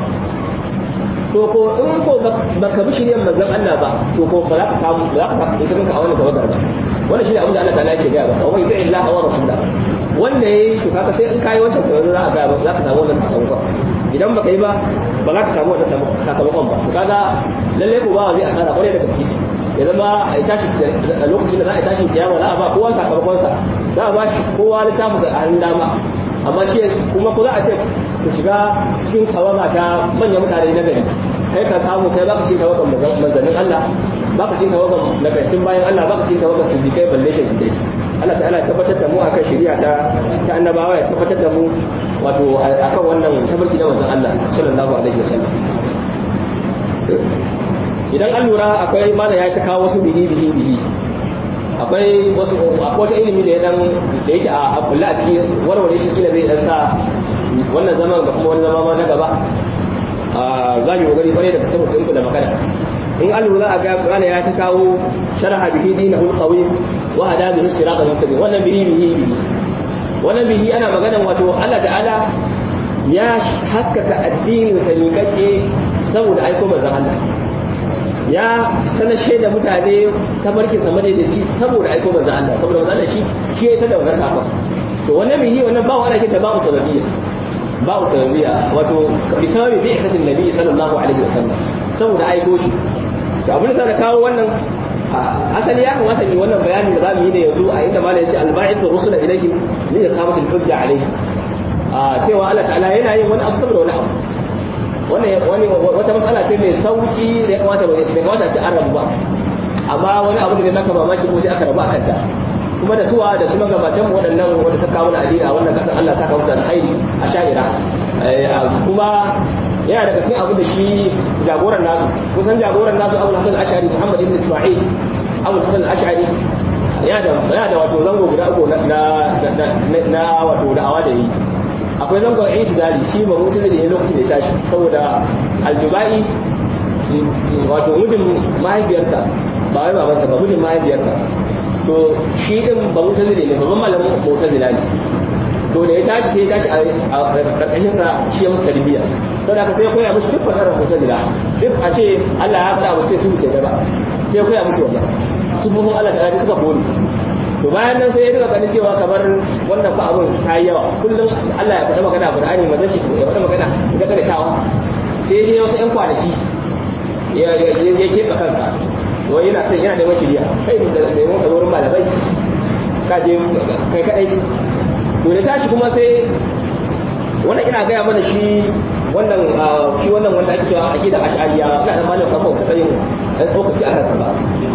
to ko in ko baka bi shiryan manzon Allah ba to ko ba za ka samu ba za ka samu cikin ka a wannan tawagar ba wannan shi ne abin da Allah ta'ala yake gaya ba wa yuti Allah wa rasula wanda yayi to kaga sai in kai wancan to za ka ga za ka samu wannan sakamakon idan baka yi ba ba za ka samu wannan sakamakon ba to kaga lalle ko ba zai asara kwarai da gaske ya zama a tashi a lokacin da za a tashi kiyama za a ba kowa sakamakon sa za a ba kowa littafin sa a hannun dama amma shi kuma ko za a ce ku shiga cikin tawaga ta manyan mutane na gari kai ka samu kai baka ce tawagan manzannin Allah baka cin tawagan nagartun bayan Allah baka cin tawagan siddiqai balle shahidai Allah ta'ala ya tabbatar da mu akan shari'a ta ta annabawa ya tabbatar da mu wato akan wannan tabarki da manzon Allah sallallahu alaihi wasallam idan an lura akwai mana ya ta kawo wasu bihi bihi bihi akwai wasu akwai wata ilimi da ya dan da yake a kulla a cikin warware shi kila zai dan sa wannan zaman ga kuma wani zama ma na gaba a za mu gari bare da kasar mutum da magana in an lura a ga mana ya ta kawo sharha bihi dinahul qawim wa hada bihi siratal mustaqim wannan bihi bihi bihi wannan bihi ana magana wato Allah ta'ala ya haskaka addinin sa ne kake saboda aiko manzon Allah ya sanashe da mutane tabarki sama da ci saboda aiko manzon Allah saboda manzon Allah shi shi ya tada wannan safa to wannan bihi wannan ba wani ke ta ba usabiyya ba usabiyya wato bisawi bi'atin nabi sallallahu alaihi wasallam saboda aiko shi to abin da kawo wannan asali ya kamata ne wannan bayanin da zamu yi ne yanzu a inda malai yace al-ba'ithu rusula ilayhi li iqamati al-hujja alayhi a cewa Allah ta'ala yana yin wani abu saboda wani abu wannan wani wata matsala ce mai sauki da ya kamata da kamata ci an rabu ba amma wani abu da ne maka mamaki ko sai aka rabu akan ta kuma da suwa da su magabatan mu waɗannan wanda suka kawo addini a wannan kasar Allah saka musu alkhairi a sha'ira kuma yana daga cikin abin da shi jagoran nasu kusan jagoran nasu Abu Hasan al-Ash'ari Muhammad ibn Isma'il Abu Hasan al-Ash'ari yana da yana da wato zango guda uku na na na wato da'awa da yi akwai zangon i'tidali shi ba mutum da ne lokacin da ya tashi saboda al-Jubai wato mijin mahaifiyarsa ba wai babansa ba mijin mahaifiyarsa to shi din ba mutum da ne babban malamin mu'tazila ne to da ya tashi sai ya tashi a karkashin sa shi ya musu tarbiyya saboda ka sai koya musu duk fadarar mu'tazila duk a ce Allah ya faɗa musu sai su sai ba sai koya musu wannan su mun Allah ta suka bori to bayan nan sai ya riga ganin cewa kamar wannan fa abun ta yi yawa kullum Allah ya faɗa magana Qur'ani manzon shi ya faɗa magana ita kada tawa sai ya je wasu ƴan kwanaki ya ya keɓe kansa wai yana sai yana neman shiriya kai da neman ka wurin malamai ka je kai kadai to da tashi kuma sai wannan ina gaya mana shi wannan shi wannan wanda ake cewa aqida ash'ariya ina da malamin kafa ta yin tsokaci akan sa ba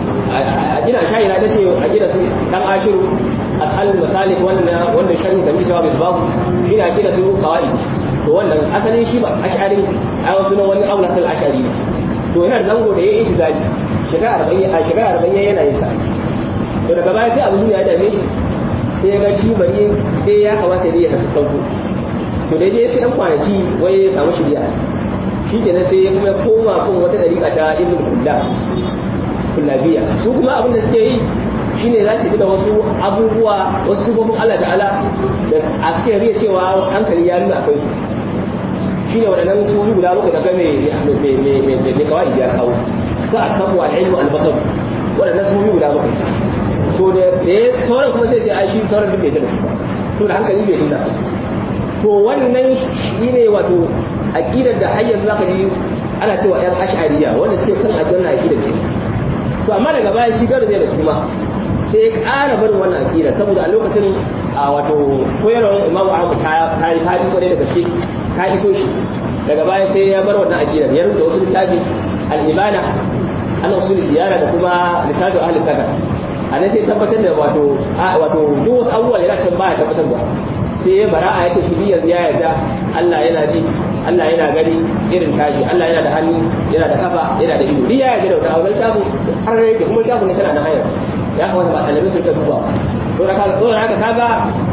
aqida ash'ariya ta ce aqida su dan ashiru ashalul masalik wannan wanda sharhi sami cewa bai babu ina aqida su qawaid to wannan asalin shi ba ash'ari ai wasu wani aula sal ash'ari ne to yana zango da yayi intizali shekara arba'in a shekara arba'in yana yin ta to daga baya sai abu ya dame shi sai ya ga shi bari eh ya kamata ne ya sassauto to da je sai an kwanaki wai ya samu shirya shi kenan sai ya kuma koma kun wata dariƙa ta ibn kulla kullabiya su kuma abin da suke yi shine za su yi da wasu abubuwa wasu sufofin Allah ta'ala da a suke riya cewa hankali ya nuna akwai su shine waɗannan su guda uku da game mai kawai ya kawo su a samu al'ilmu albasar waɗannan su guda uku to da sauran kuma sai sai ai shi sauran duk bai ta da su to da hankali bai nuna to wannan shi ne wato aqidar da har yanzu zaka ji ana cewa yan ash'ariya wanda suke kan wannan aqidar ce to amma daga baya shi gar zai da su ma sai ya ƙara barin wannan aqidar saboda a lokacin a wato koyarwar Imam Ahmad ta ta yi fadi kwarai da gaske ta iso shi daga baya sai ya bar wannan aqidar ya rubuta wasu littafi al-ibana an usul diyara da kuma lisadu ahli qadar anan sai tabbatar da wato wato duk wasu abubuwa da yana baya tabbatarwa sai ya bara'a yake shi yanzu ya yarda Allah yana ji Allah yana gani irin tashi Allah yana da hannu yana da kafa yana da ido ya yarda da wannan tabu har yake kuma tabu ne tana da hayar ya kamata ba talabi su ta duba to da kaga to haka kaga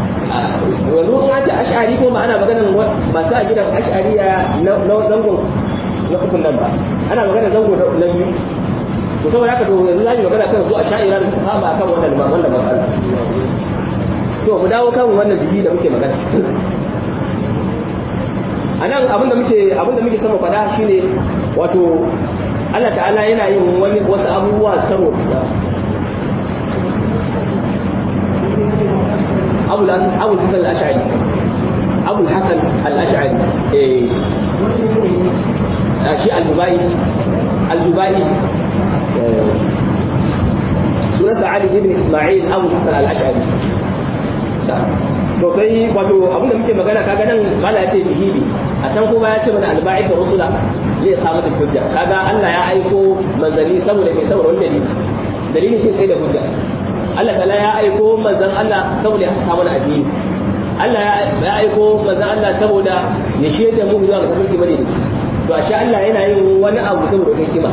yanzu an ce ash'ari ko ba ana maganar masu a gidan ash'ariya na zangon na ukun nan ba ana maganar zango na biyu to saboda haka to yanzu zamu magana kan su ash'ira da suka saba kan wannan wannan masala to mu dawo kan wannan bihi da muke magana anan abinda muke abinda muke sama fada shine wato Allah ta'ala yana yin wani wasu abubuwa saboda Abu Hasan Abu Hasan al-Ash'ari Abu Hasan al-Ash'ari eh shi al-Jubai al-Jubai sunansa Ali ibn Isma'il Abu Hasan al-Ash'ari to sai wato abin da muke magana kaga nan mala ya ce bihibi a can kuma ya ce mana alba'id da rusula li iqamati hujja kaga Allah ya aiko manzanni saboda me saboda wani dalili dalilin shi sai da hujja Allah ta'ala ya aiko manzan Allah saboda ya haska mana addini Allah ya aiko manzan Allah saboda ya shirya da mu zuwa ga tafarki bane da to ashe Allah yana yin wani abu saboda wata hikima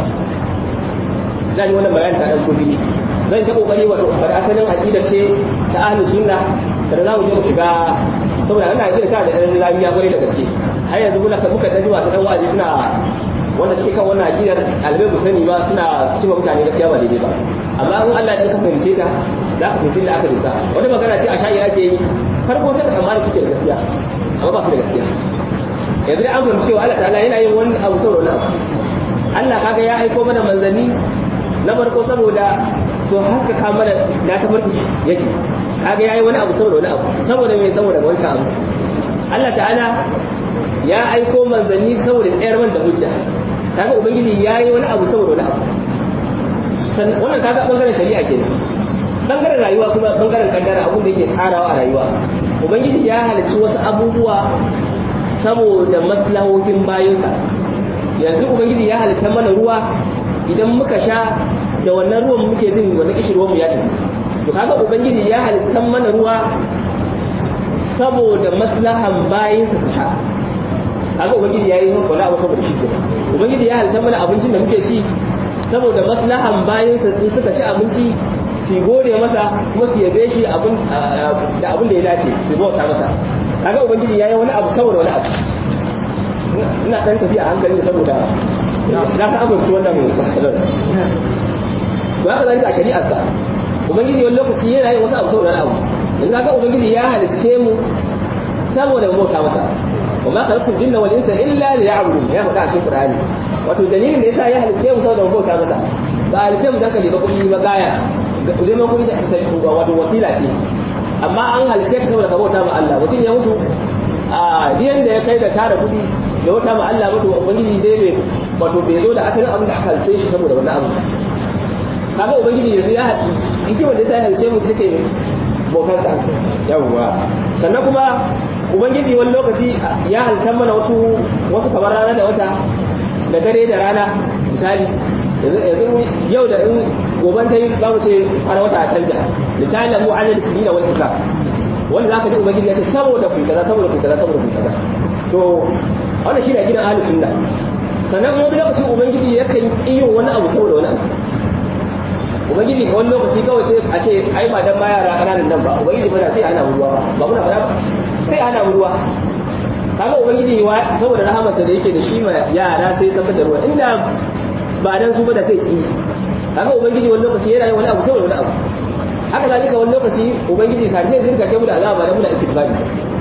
zan yi wannan bayanin ta dan kudi zan ta kokari wato fara asalin aqidar ce ta ahlus sunna sai za mu je mu shiga saboda ana aqidar ta da ɗan lafiya gore da gaske har yanzu muna muka dan jiwa ta dan wa'azi suna wanda suke kan wannan aqidar albai bu sani ba suna cewa mutane gaskiya ba daidai ba amma in Allah ya ka fahimce ta za ka fahimci da aka rusa wani magana ce a sha'i ake yi farko sai da tsammani suke da gaskiya amma ba su da gaskiya yanzu an fahimci cewa Allah ta'ala yana yin wani abu saboda wani abu Allah kaga ya aiko mana manzanni na farko saboda su haskaka mana da ta farki yake kaga yayi wani abu saboda wani abu saboda me saboda wancan abu Allah ta'ala ya aiko manzanni saboda tsayar man da hujja kaga ubangiji yayi wani abu saboda wani abu sannan wannan kaga bangaren shari'a kenan bangaren rayuwa kuma bangaren kaddara abun da yake karawa a rayuwa ubangiji ya halicci wasu abubuwa saboda maslahohin bayinsa yanzu ubangiji ya halitta mana ruwa idan muka sha da wannan ruwan muke jin wani kishirwar mu ya tafi to kaga ubangiji ya halitta mana ruwa saboda maslahan bayinsa ta sha kaga ubangiji ya yi wani abu saboda shi kenan ubangiji ya halitta mana abincin da muke ci saboda maslahan bayinsa in suka ci abinci su gode masa kuma su yabe shi abin da abin da ya dace su bauta masa kaga ubangiji ya yi wani abu saboda wani abu ina dan tafiya hankali saboda na ka amince wannan masalar to haka zalika a shari'ar sa ubangiji wani lokaci yana yin wasu abu saboda abu in ga ubangiji ya halicce mu saboda mu bauta masa wa ma khalaqtul jinna wal insa illa liya'budun ya faɗa a cikin Qur'ani wato dalilin da yasa ya halicce mu saboda mu bauta masa ba halicce mu zaka liba kuɗi ba gaya liban kuɗi sai wato wasila ce amma an halicce ka saboda ka bauta ma Allah mutum ya mutu a diyan da ya kai da tara kuɗi da wata ma Allah mutu ubangiji dai bai wato bai zo da asalin abin da aka halice shi saboda wannan abu kaga ubangiji yanzu ya haɗu hikimar da ta halice mu ita ce bautar sa yawwa sannan kuma ubangiji wani lokaci ya halitta mana wasu wasu kamar rana da wata da dare da rana misali yanzu yau da in goban ta yi za mu ce kwana wata a canja da ta lamu alal sinina wal hisab wanda zaka ji ubangiji ya ce saboda ku kaza saboda ku kaza saboda ku kaza to wannan shi ne gidan ahlus sunna sannan wani lokacin ubangiji yakan kiyo wani abu saboda wani abu ubangiji wani lokaci kawai sai a ce ai ba dan ma yara kananan nan ba ubangiji ba sai ana ruwa ba ba muna fara ba sai ana ruwa kaga ubangiji wa saboda rahamarsa da yake da shi ma yara sai saka da ruwa inda ba dan su ba da sai ki kaga ubangiji wani lokaci yana yin wani abu saboda wani abu haka zalika wani lokaci ubangiji sai sai zirka kai mu da azaba da mu da istighfari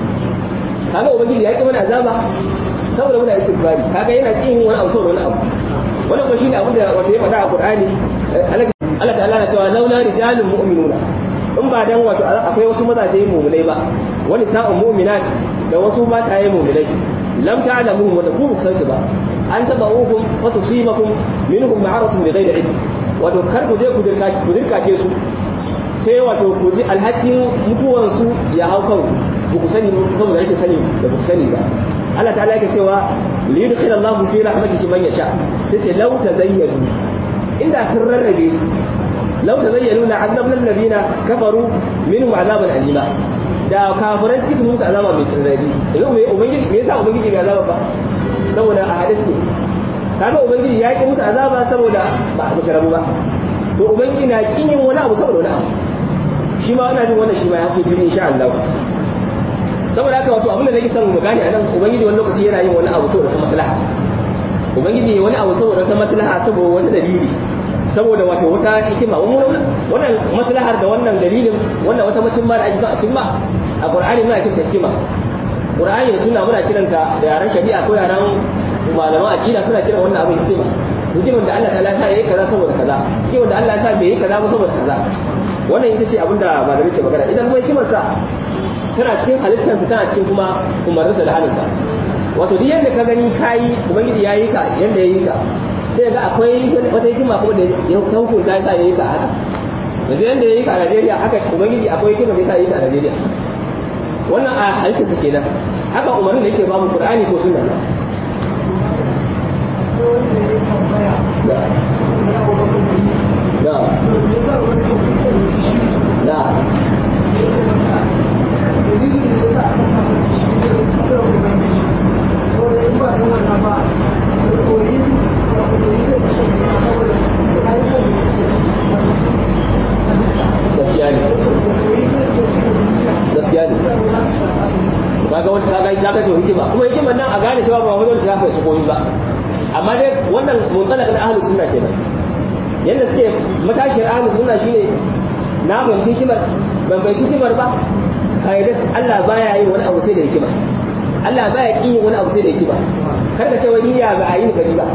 kaga ubangiji ya ki mana azaba saboda muna istighfari kaga yana kin wani abu saboda wani abu wannan ko shine abin da wato ya faɗa a Qur'ani Allah ta'ala na cewa laula rijalun mu'minuna in ba dan wato akwai wasu mazaje mu'minai ba wani sa'un mu'minat da wasu mataye mu'minai lam ta'lamuhum wa takum san su ba an tabauhum fa tusibakum minhum ma'aratun bi ghairi ilm wato kar ku je ku dirka ku dirka ke su sai wato ku ji alhakin mutuwan su ya hau kan ku sani saboda rashin sani da ku sani ba Allah ta'ala yake cewa li yudkhil Allahu fi rahmatihi man yasha sai ce law tazayyanu inda sun rarrabe law tazayyanu la azabna alladhina kafaru minhum azaban alima da kafirai suke musu azaba mai tsirradi yanzu me ubangiji me yasa ubangiji bai azaba ba saboda a hadisi ne kaga ubangiji ya ki musu azaba saboda ba su rabu ba to ubangiji na kin yin wani abu saboda wani abu shi ma ina jin wannan shi ma ya fi bi insha Allah saboda haka wato abin da nake son mu gane anan ubangiji wani lokaci yana yin wani abu saboda ta maslaha ubangiji wani abu saboda ta maslaha saboda wata dalili saboda wato wata hikima wannan maslahar da wannan dalilin wannan wata macin ma da ake son a cimma a Qur'ani muna kiranta hikima Qur'ani da sunna muna kiranta da yaran shari'a ko yaran malaman aqida suna kiran wannan abin hikima hikiman da Allah ta'ala ya yi kaza saboda kaza hikiman da Allah ya sa bai yi kaza ba saboda kaza wannan ita ce abin da malamai ke magana idan kuma hikimar sa tana cikin halittarsa tana cikin kuma umarninsa da halinsa wato duk yadda ka gani kayi ubangiji ya yi ka yadda ya yi ka sai ga akwai wata hikima kuma da ya hukunta ya sa ya yi ka haka yanzu yadda ya yi ka a Najeriya haka ubangiji akwai hikima da ya sa ya yi ka a Najeriya wannan a halittarsa kenan haka umarnin da yake babu Qur'ani ko sunna da da gaskiya ne gaskiya ne kaga wata kaga kaga to hikima kuma hikiman nan a gane cewa ba wajen ta fahimci koyi ba amma dai wannan muntalaka na ahlus sunna kenan yanda suke matashiyar ahlus sunna shine na fahimci hikimar ban fahimci hikimar ba kaidar Allah baya yin wani abu sai da hikima Allah baya kin yin wani abu sai da hikima kar ka ce wani ya ba a yi bari ba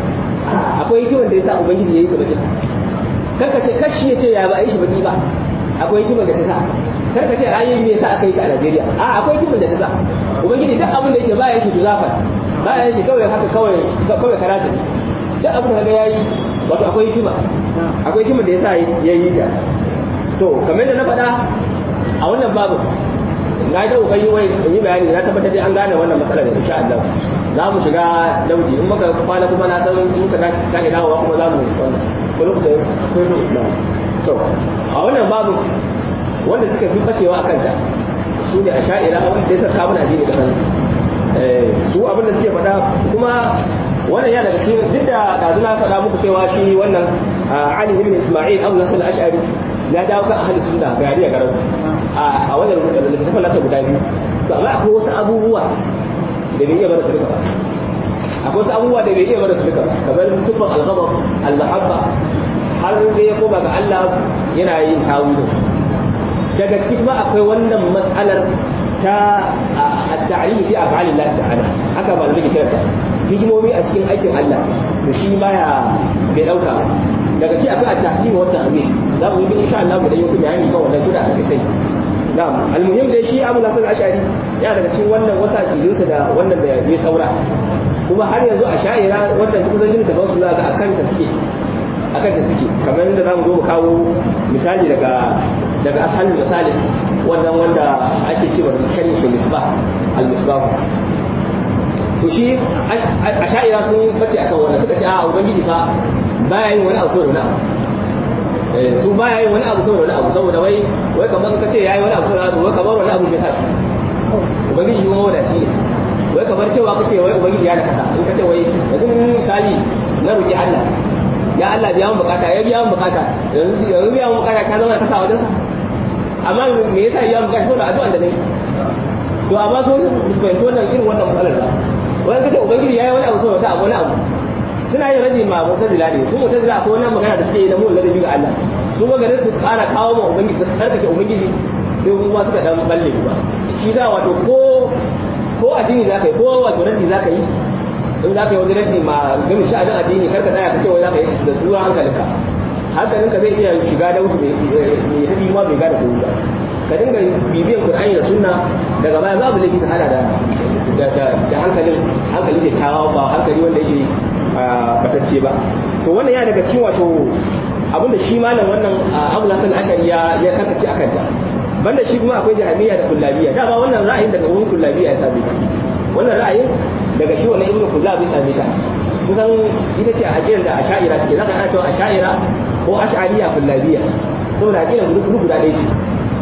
akwai hikimar da yasa ubangiji yayi ka bari kar ka ce kashi ya ce ya ba a yi shi bari ba akwai hikimar da ta sa kar ka ce ayi me yasa aka yi ka a Najeriya a akwai hikimar da ta sa ubangiji duk abin da yake baya shi juzafa baya shi kawai haka kawai kawai karatu duk abin da kaga yayi wato akwai hikima akwai hikimar da yasa yayi ta to kamar da na faɗa a wannan babu na da kokari wai yi bayani na tabbatar dai an gane wannan matsalar da insha Allah za mu shiga laudi in muka kwana kuma na san in muka sake dawowa kuma za mu wannan ko lokacin ko lokacin to a wannan babu wanda suka fi bacewa akan ta su ne asha'ira wanda ya saka mana addini da kan eh su abin da suke faɗa kuma wannan ya daga cikin duk da dazu na faɗa muku cewa shi wannan Ali ibn Isma'il Abu Nasr al-Ash'ari ya dawo kan ahli sunna gari ya garau a wajen littafin nasa guda biyu to amma akwai wasu abubuwa da bai iya bar su duka ba akwai wasu abubuwa da bai iya bar su duka ba kamar sifar al-ghadab al-mahabba har da ya koma ga Allah yana yin tawili daga ciki kuma akwai wannan mas'alar ta at-ta'lim fi af'alillah ta'ala haka ba da kira ta hikimomi a cikin aikin Allah to shi baya bai dauka daga ci akwai at-tahsim wa at-tahmid za mu yi insha Allah mu dai wasu bayani kan wannan kuda a kace na'am almuhim dai shi Abu Hasan al-Ash'ari ya daga cikin wannan wasa kidinsa da wannan da ya saura kuma har yanzu a sha'ira wannan duk zan ta basu za ga akan ta suke akan ta suke kamar yadda zamu zo mu kawo misali daga daga ashalul masalih wannan wanda ake cewa karin shi misbah al-misbah to shi a sha'ira sun bace akan wannan suka ce a ubangiji fa baya yin wani abu saboda wani abu su baya yin wani abu saboda wani abu saboda wai wai kamar ka ce yayi wani abu saboda wani abu wai kamar wani abu bai sa ubangiji kuma wadaci ne wai kamar cewa kake wai ubangiji ya nakasa in ka ce wai yanzu misali na roki Allah ya Allah biya mun bukata ya biya mun bukata yanzu yanzu biya mun bukata ka zama kasa wajen sa amma me yasa biya mun bukata saboda addu'an da nayi to amma so su fahimci wannan irin wannan matsalar da wani kace ubangiji yayi wani abu saboda abu wani abu suna yin rabi ma mutazila ne su mutazila akwai wannan magana da suke yi da mu ladabi ga Allah su magana su ƙara kawo ma ubangiji su tsarkake ubangiji sai kuma suka dan balle ba shi za wato ko ko addini zaka yi ko wato raddi zaka yi in zaka yi wani raddi ma game sha'anin addini kar ka tsaya ka ce wai zaka yi da tura hankalinka hankalinka zai iya shiga da wuce mai hadi ma bai gane komai ba ka dinga bibiyan Qur'ani da Sunna daga baya babu laifi ka hada da da hankalin hankali ke kawo ba hankali wanda yake batacce ba to wannan ya daga cikin wato abinda shi malam wannan Abu Hasan Ash'ari ya ya karkace akan ta banda shi kuma akwai Jahmiyya da Kullabiyya da ba wannan ra'ayin daga wurin Kullabiyya ya same ta wannan ra'ayin daga shi wannan Ibn Kullab ya same ta kusan ita ce aqidar da Ash'ari suke zaka ana cewa Ash'ari ko Ash'ariyya Kullabiyya saboda aqidar gudu guda ɗaya ce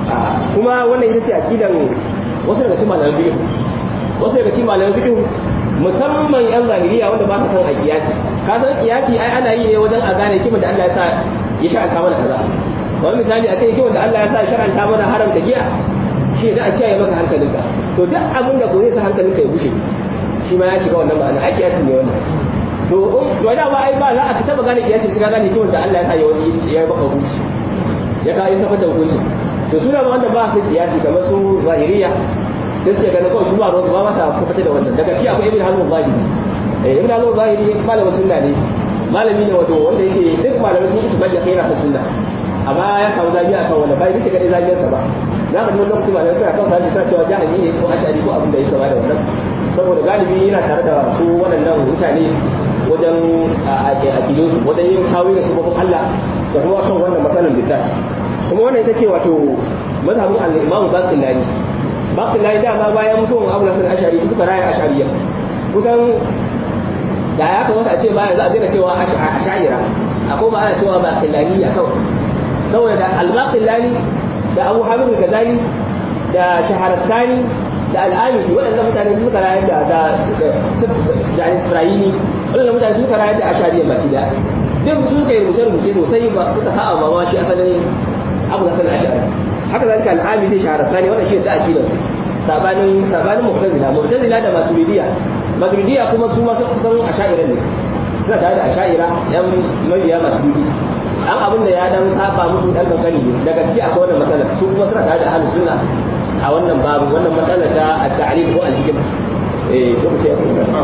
kuma wannan ita ce aqidar wasu daga cikin malaman fiqh wasu daga cikin malaman fiqh musamman yan zahiriya wanda ba su san a kiyasi ka san kiyasi ai ana yi ne wajen a gane kiman da Allah ya sa ya shar'anta mana kaza wani misali a ce kiman da Allah ya sa ya shar'anta mana haramta giya shi da a kiyaye maka hankalinka to duk abin da ko zai sa hankalinka ya bushe shi ma ya shiga wannan ma'ana a kiyasi ne wannan to to da ba ai ba za a taba gane kiyasi sai ka gane kiman da Allah ya sa ya wani ya baka hukunci ya ka yi safar da hukunci to suna ma wanda ba su kiyasi kamar su zahiriya sai suke ganin kawai su ba su ba mata kubuta da wannan daga shi akwai ibn hazm zahiri eh ibn hazm zahiri malamin sunna ne malami ne wato wanda yake duk malamai sun yi da kai na sunna amma ya kawo zabiya akan wannan bai yake kadai zabiyar sa ba za ka nuna lokaci malamai suna kawo zabi suna cewa jahili ne ko ashari ko abin da yake ba da wannan saboda galibi yana tare da su waɗannan mutane wajen aƙidun su wajen yin tawilin su babban Allah da kuma kan wannan masalan bidat kuma wannan ita ce wato mazhabin al-Imam Baqillani baqillahi dama bayan mutuwan Abu Hasan al-Ash'ari suka raya ash'ariyya kusan da ya kamata a ce bayan za a daina cewa ash'ira akwai ma ana cewa baqillahiyya kawai saboda da al-baqillahi da Abu Hamid al-Ghazali da Shahrastani da al'amidi waɗannan mutane su suka rayar da da da Isra'ili waɗannan mutane su suka rayar da ashariya baki da duk su suka yi rubuce rubuce sosai ba suka sa amma ma shi asalin Abu Hasan al-Ash'ari haka zalika al'amidi Shahrastani wannan shi da aqida sabanin sabanin mu'tazila mu'tazila da maturidiyya maturidiyya kuma su ma sun kusan asha'ira ne suna tare da asha'ira yan mabiya maturidi an abin da ya dan saba musu dan kankani ne daga ciki akwai wannan matsala su kuma suna tare da ahlus sunna a wannan babu wannan matsala ta at-ta'rif ko al-hikma eh ko ce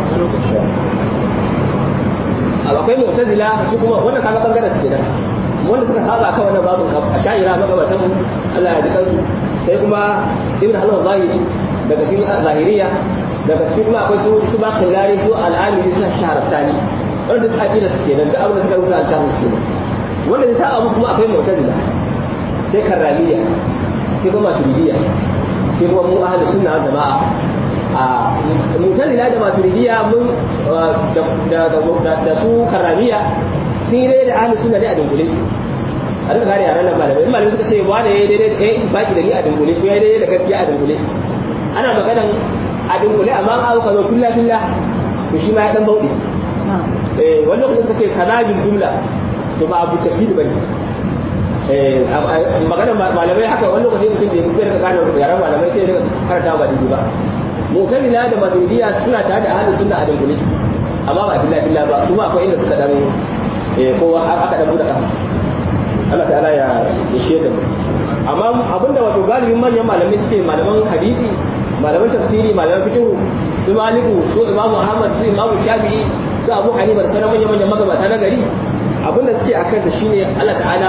akwai mu'tazila su kuma wannan kaga bangaren su kenan wanda suka saba kan wannan babu asha'ira magabatan Allah ya ji kansu sai kuma ibn hazm zahiri daga cikin zahiriya daga cikin kuma akwai su su baqillari su al-amili su shahrastani wanda su aqida su kenan da abin da suka rubuta al-tamus kenan wanda zai sa musu kuma akwai mu'tazila sai karramiya sai kuma maturidiyya sai kuma mu ahlus sunna wal jamaa a mu'tazila da maturidiyya mun da da su karramiya sun dai da ahlus sunna ne a dungule a duka gane yaran nan malamai malamai suka ce wanda yayi daidai da yayi ittifaqi da ni a dungule ko yayi daidai da gaskiya a dungule ana maganan a dungule amma an aka zo kullu billah to shi ma ya dan bauɗe eh wanda kuma suka ce kaza bil jumla to ba abu tafsiri bane eh magana malamai haka wani lokaci mutum bai kuka daga gane yaran malamai sai daga karanta ba daidai ba mu'tazila da maturidiyya suna tare da ahlus sunna a dangule amma ba billahi billahi ba su ma akwai inda suka dan eh kowa aka dan buɗe kafa Allah ta'ala ya ya sheda amma abinda wato galibin manyan malamai suke malaman hadisi malaman tafsiri malaman fiqh su maliku su imamu ahmad su imamu shafi'i su abu hanifa da sauran manyan manyan magabata na gari abinda suke akan ta shine Allah ta'ala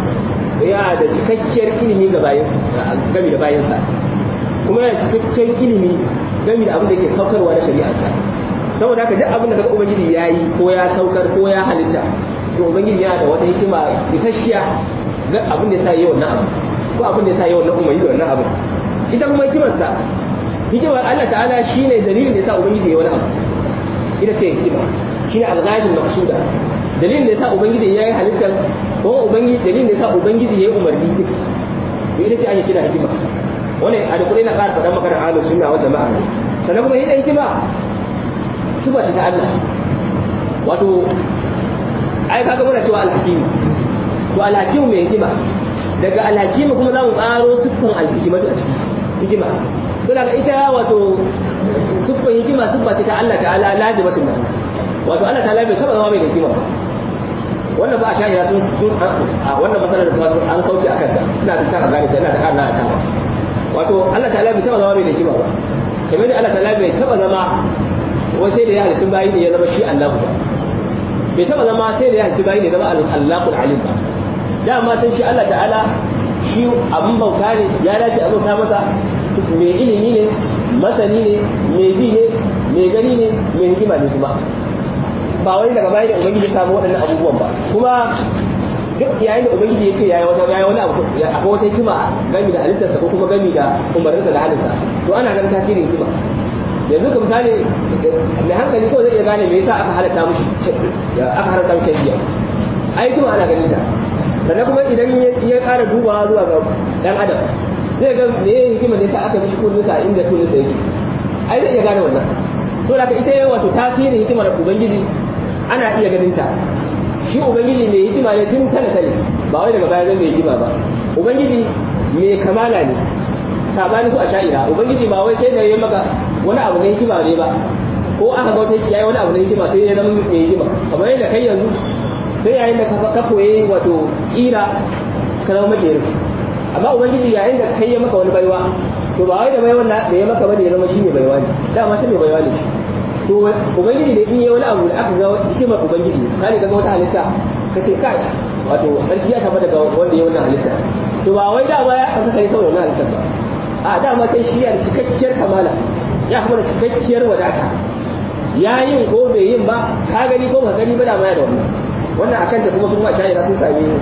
ya da cikakkiyar ilimi ga bayan game da bayansa kuma yana cikakken ilimi game da abin da yake saukarwa da shari'arsa saboda haka duk abin da kaga ubangiji yayi ko ya saukar ko ya halitta to ubangiji yana da wata hikima isasshiya ga abin da yasa yayi wannan abu ko abin da yasa yayi wannan umarni da wannan abu ita kuma hikimarsa hikimar Allah ta'ala shine dalilin da yasa ubangiji yayi wani abu ita ce hikima shine al-ghayatul maqsuda dalilin da yasa ubangiji yayi halittar ko ubangiji dalilin da yasa ubangiji yayi umarni din to ita ce ake kira hikima wannan a da kudai na ƙara faɗan maka da ahlus sunna wal jama'a sannan kuma ita hikima sifa ce ta Allah wato ai kaga muna cewa al-hakim to al-hakim mai hikima daga al-hakim kuma za mu ƙaro siffan al-hikimatu a ciki hikima to daga ita wato siffan hikima siffa ce ta Allah ta'ala lazimatun nan wato Allah ta'ala bai taba zama mai hikima ba wannan ba a shahira sun sun a wannan matsalar da an kauce akan ta ina da sa gane ta ina da kana ta wato Allah ta'ala bai taba zama mai hikima ba kamar da Allah ta'ala bai taba zama wai sai da ya halittun bayi ne ya zama shi Allah ba bai taba zama sai da ya halittun bayi ne ya zama Allahul Alim ba dama san shi Allah ta'ala shi abin bauta ne ya dace a bauta masa mai ilimi ne masani ne mai ji ne mai gani ne mai hikima ne kuma ba wai daga bayan da ubangiji ya samu waɗannan abubuwan ba kuma duk yayin da ubangiji ya ce yayi wani yayi wani abu akwai wata hikima gami da halittarsa ko kuma gami da umarninsa da halinsa to ana ganin tasirin hikima yanzu ka misali mai hankali ko zai iya gane me yasa aka halatta mushi aka haramta mushi jiya ai hikima ana ganin ta sannan kuma idan ya ƙara dubawa zuwa ga dan adam zai ga me hikima ne yasa aka mishi kullunsa inda kullunsa yake ai zai iya gane wannan to da ita yayin wato tasirin hikimar ubangiji ana iya ganin ta shi ubangiji mai hikima ne tun tana tare ba wai daga baya zai mai hikima ba ubangiji mai kamala ne sabani su a sha'ira ubangiji ba wai sai da yayi maka wani abu na hikima ne ba ko aka ga wata yayi wani abu na hikima sai ya zama mai hikima kamar yadda kai yanzu sai yayin da ka koyi wato kira ka zama makerin amma ubangiji yayin da kai ya maka wani baiwa to ba wai da baiwa da ya maka bane ya zama shi ne baiwa ne dama sai mai baiwa ne shi to ubangiji da in yi wani abu da aka ga hikimar ubangiji misali kaga wata halitta ka ce kai wato sarki ya tabbata daga wanda ya wannan halitta to ba wai dama ya kasa kai saboda wannan halittar ba a dama sai shi ya da cikakkiyar kamala ya kuma da cikakkiyar wadata ya yin ko bai yin ba ka gani ko ba gani ba dama ya da wannan wannan akan ta kuma sun ma shayira sun sami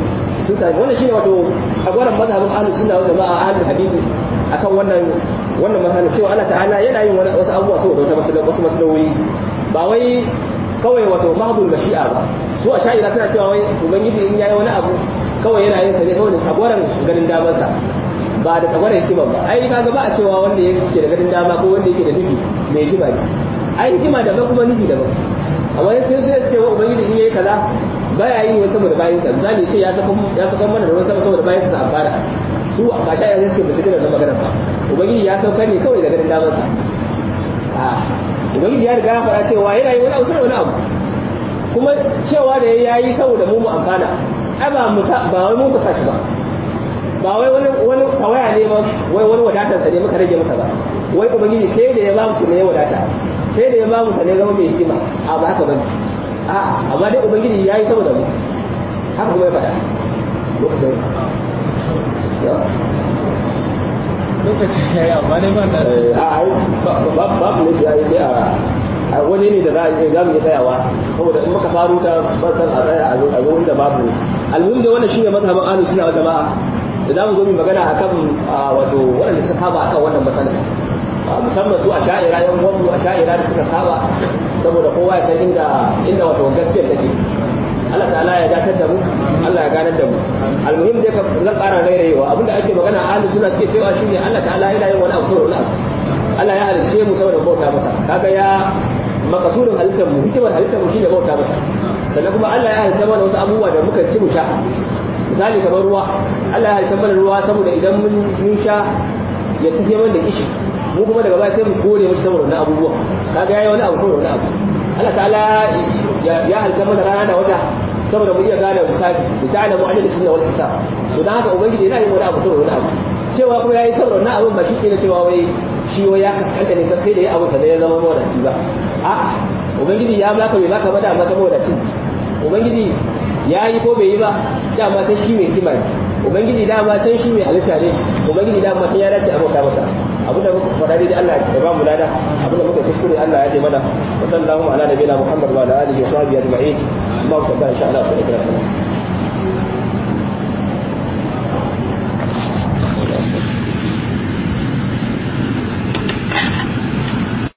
sun sami wannan shine wato agwaran mazhabin ahlus sunna wal jama'a ahlul hadith akan wannan wannan masalan cewa Allah ta'ala yana yin wasu abubuwa saboda wata masalan wasu masaloli ba wai kawai wato mahdul mashi'a ba su a sha'ira suna cewa wai ubangiji in yayi wani abu kawai yana yin sa ne kawai agwaran ganin damarsa ba da tsagwaran hikima ba ai kaga ba a cewa wanda yake da ganin dama ko wanda yake da nufi mai hikima ne ai hikima daban kuma nufi daban amma sai sai sai wa ubangiji in yayi kaza baya yi wa saboda bayin sa misali ce ya saka ya saka mana da wani saboda bayin sa amfana su ba sha ya sai ba su da magana ba ubangiji ya sauka ne kawai da ganin damar sa a ubangiji ya riga ya fara cewa yana yi wani abu sai wani abu kuma cewa da yayi saboda mu mu amfana ai ba mu ba wai mu kusa shi ba ba wai wani wani tawaya ne ba wai wani wadatar sa ne muka rage masa ba wai ubangiji sai da ya ba mu ne ya wadata sai da ya ba mu sa ne zama mai hikima a ba haka bane a amma dai ubangiji yayi saboda mu haka kuma ya faɗa lokacin ya lokacin yayi amma dai ba da a ai babu ne da yayi sai a wani ne da za a za mu yi tsayawa saboda in muka faru ta ban san a tsaya a zo a zo inda babu almuhim da wannan shine mazhabin ahlus sunna wal jamaa da za mu zo mu magana akan wato waɗanda suka saba akan wannan matsala musamman su a sha'ira yan uwanmu a sha'ira da suka saba saboda kowa ya san inda inda wato gaskiyar take Allah ta'ala ya datar da mu Allah ya ganar da mu almuhim dai zan ƙara rairayewa abinda ake magana ahlus sunna suke cewa shine Allah ta'ala yana yin wani abu saboda wani abu Allah ya halicce mu saboda bauta masa kaga ya makasurin halittar mu hikimar halittar mu shine bauta masa sannan kuma Allah ya halitta mana wasu abubuwa da muka ci mu sha misali kamar ruwa Allah ya halitta mana ruwa saboda idan mun sha ya tafi mana da kishi mu kuma daga baya sai mu kore mu saboda wannan abubuwa kaga yayi wani abu saboda wani abu Allah ta'ala ya halitta mana rana da wata saboda mu iya gane misali da ta'ala mu ajali sunna wal hisab to dan haka ubangiji yana yin wani abu saboda wani abu cewa kuma yayi saboda wannan abun ba shi ke cewa wai shi wai ya kaskanta ne sai da ya abu sai ya zama mawadaci ba a'a ubangiji ya baka bai baka ba da amma saboda ci ubangiji ya yi ko bai yi ba dama ta shi mai kima ubangiji dama can shi mai halitta ne ubangiji dama can ya dace a bauta masa abu da muka faɗa dai Allah ya ba mu lada abu da muka kuskure Allah ya ji mana wa sallallahu ala nabiyina Muhammad wa ala alihi wa sahbihi ajma'in ma ta insha Allah sai kira sana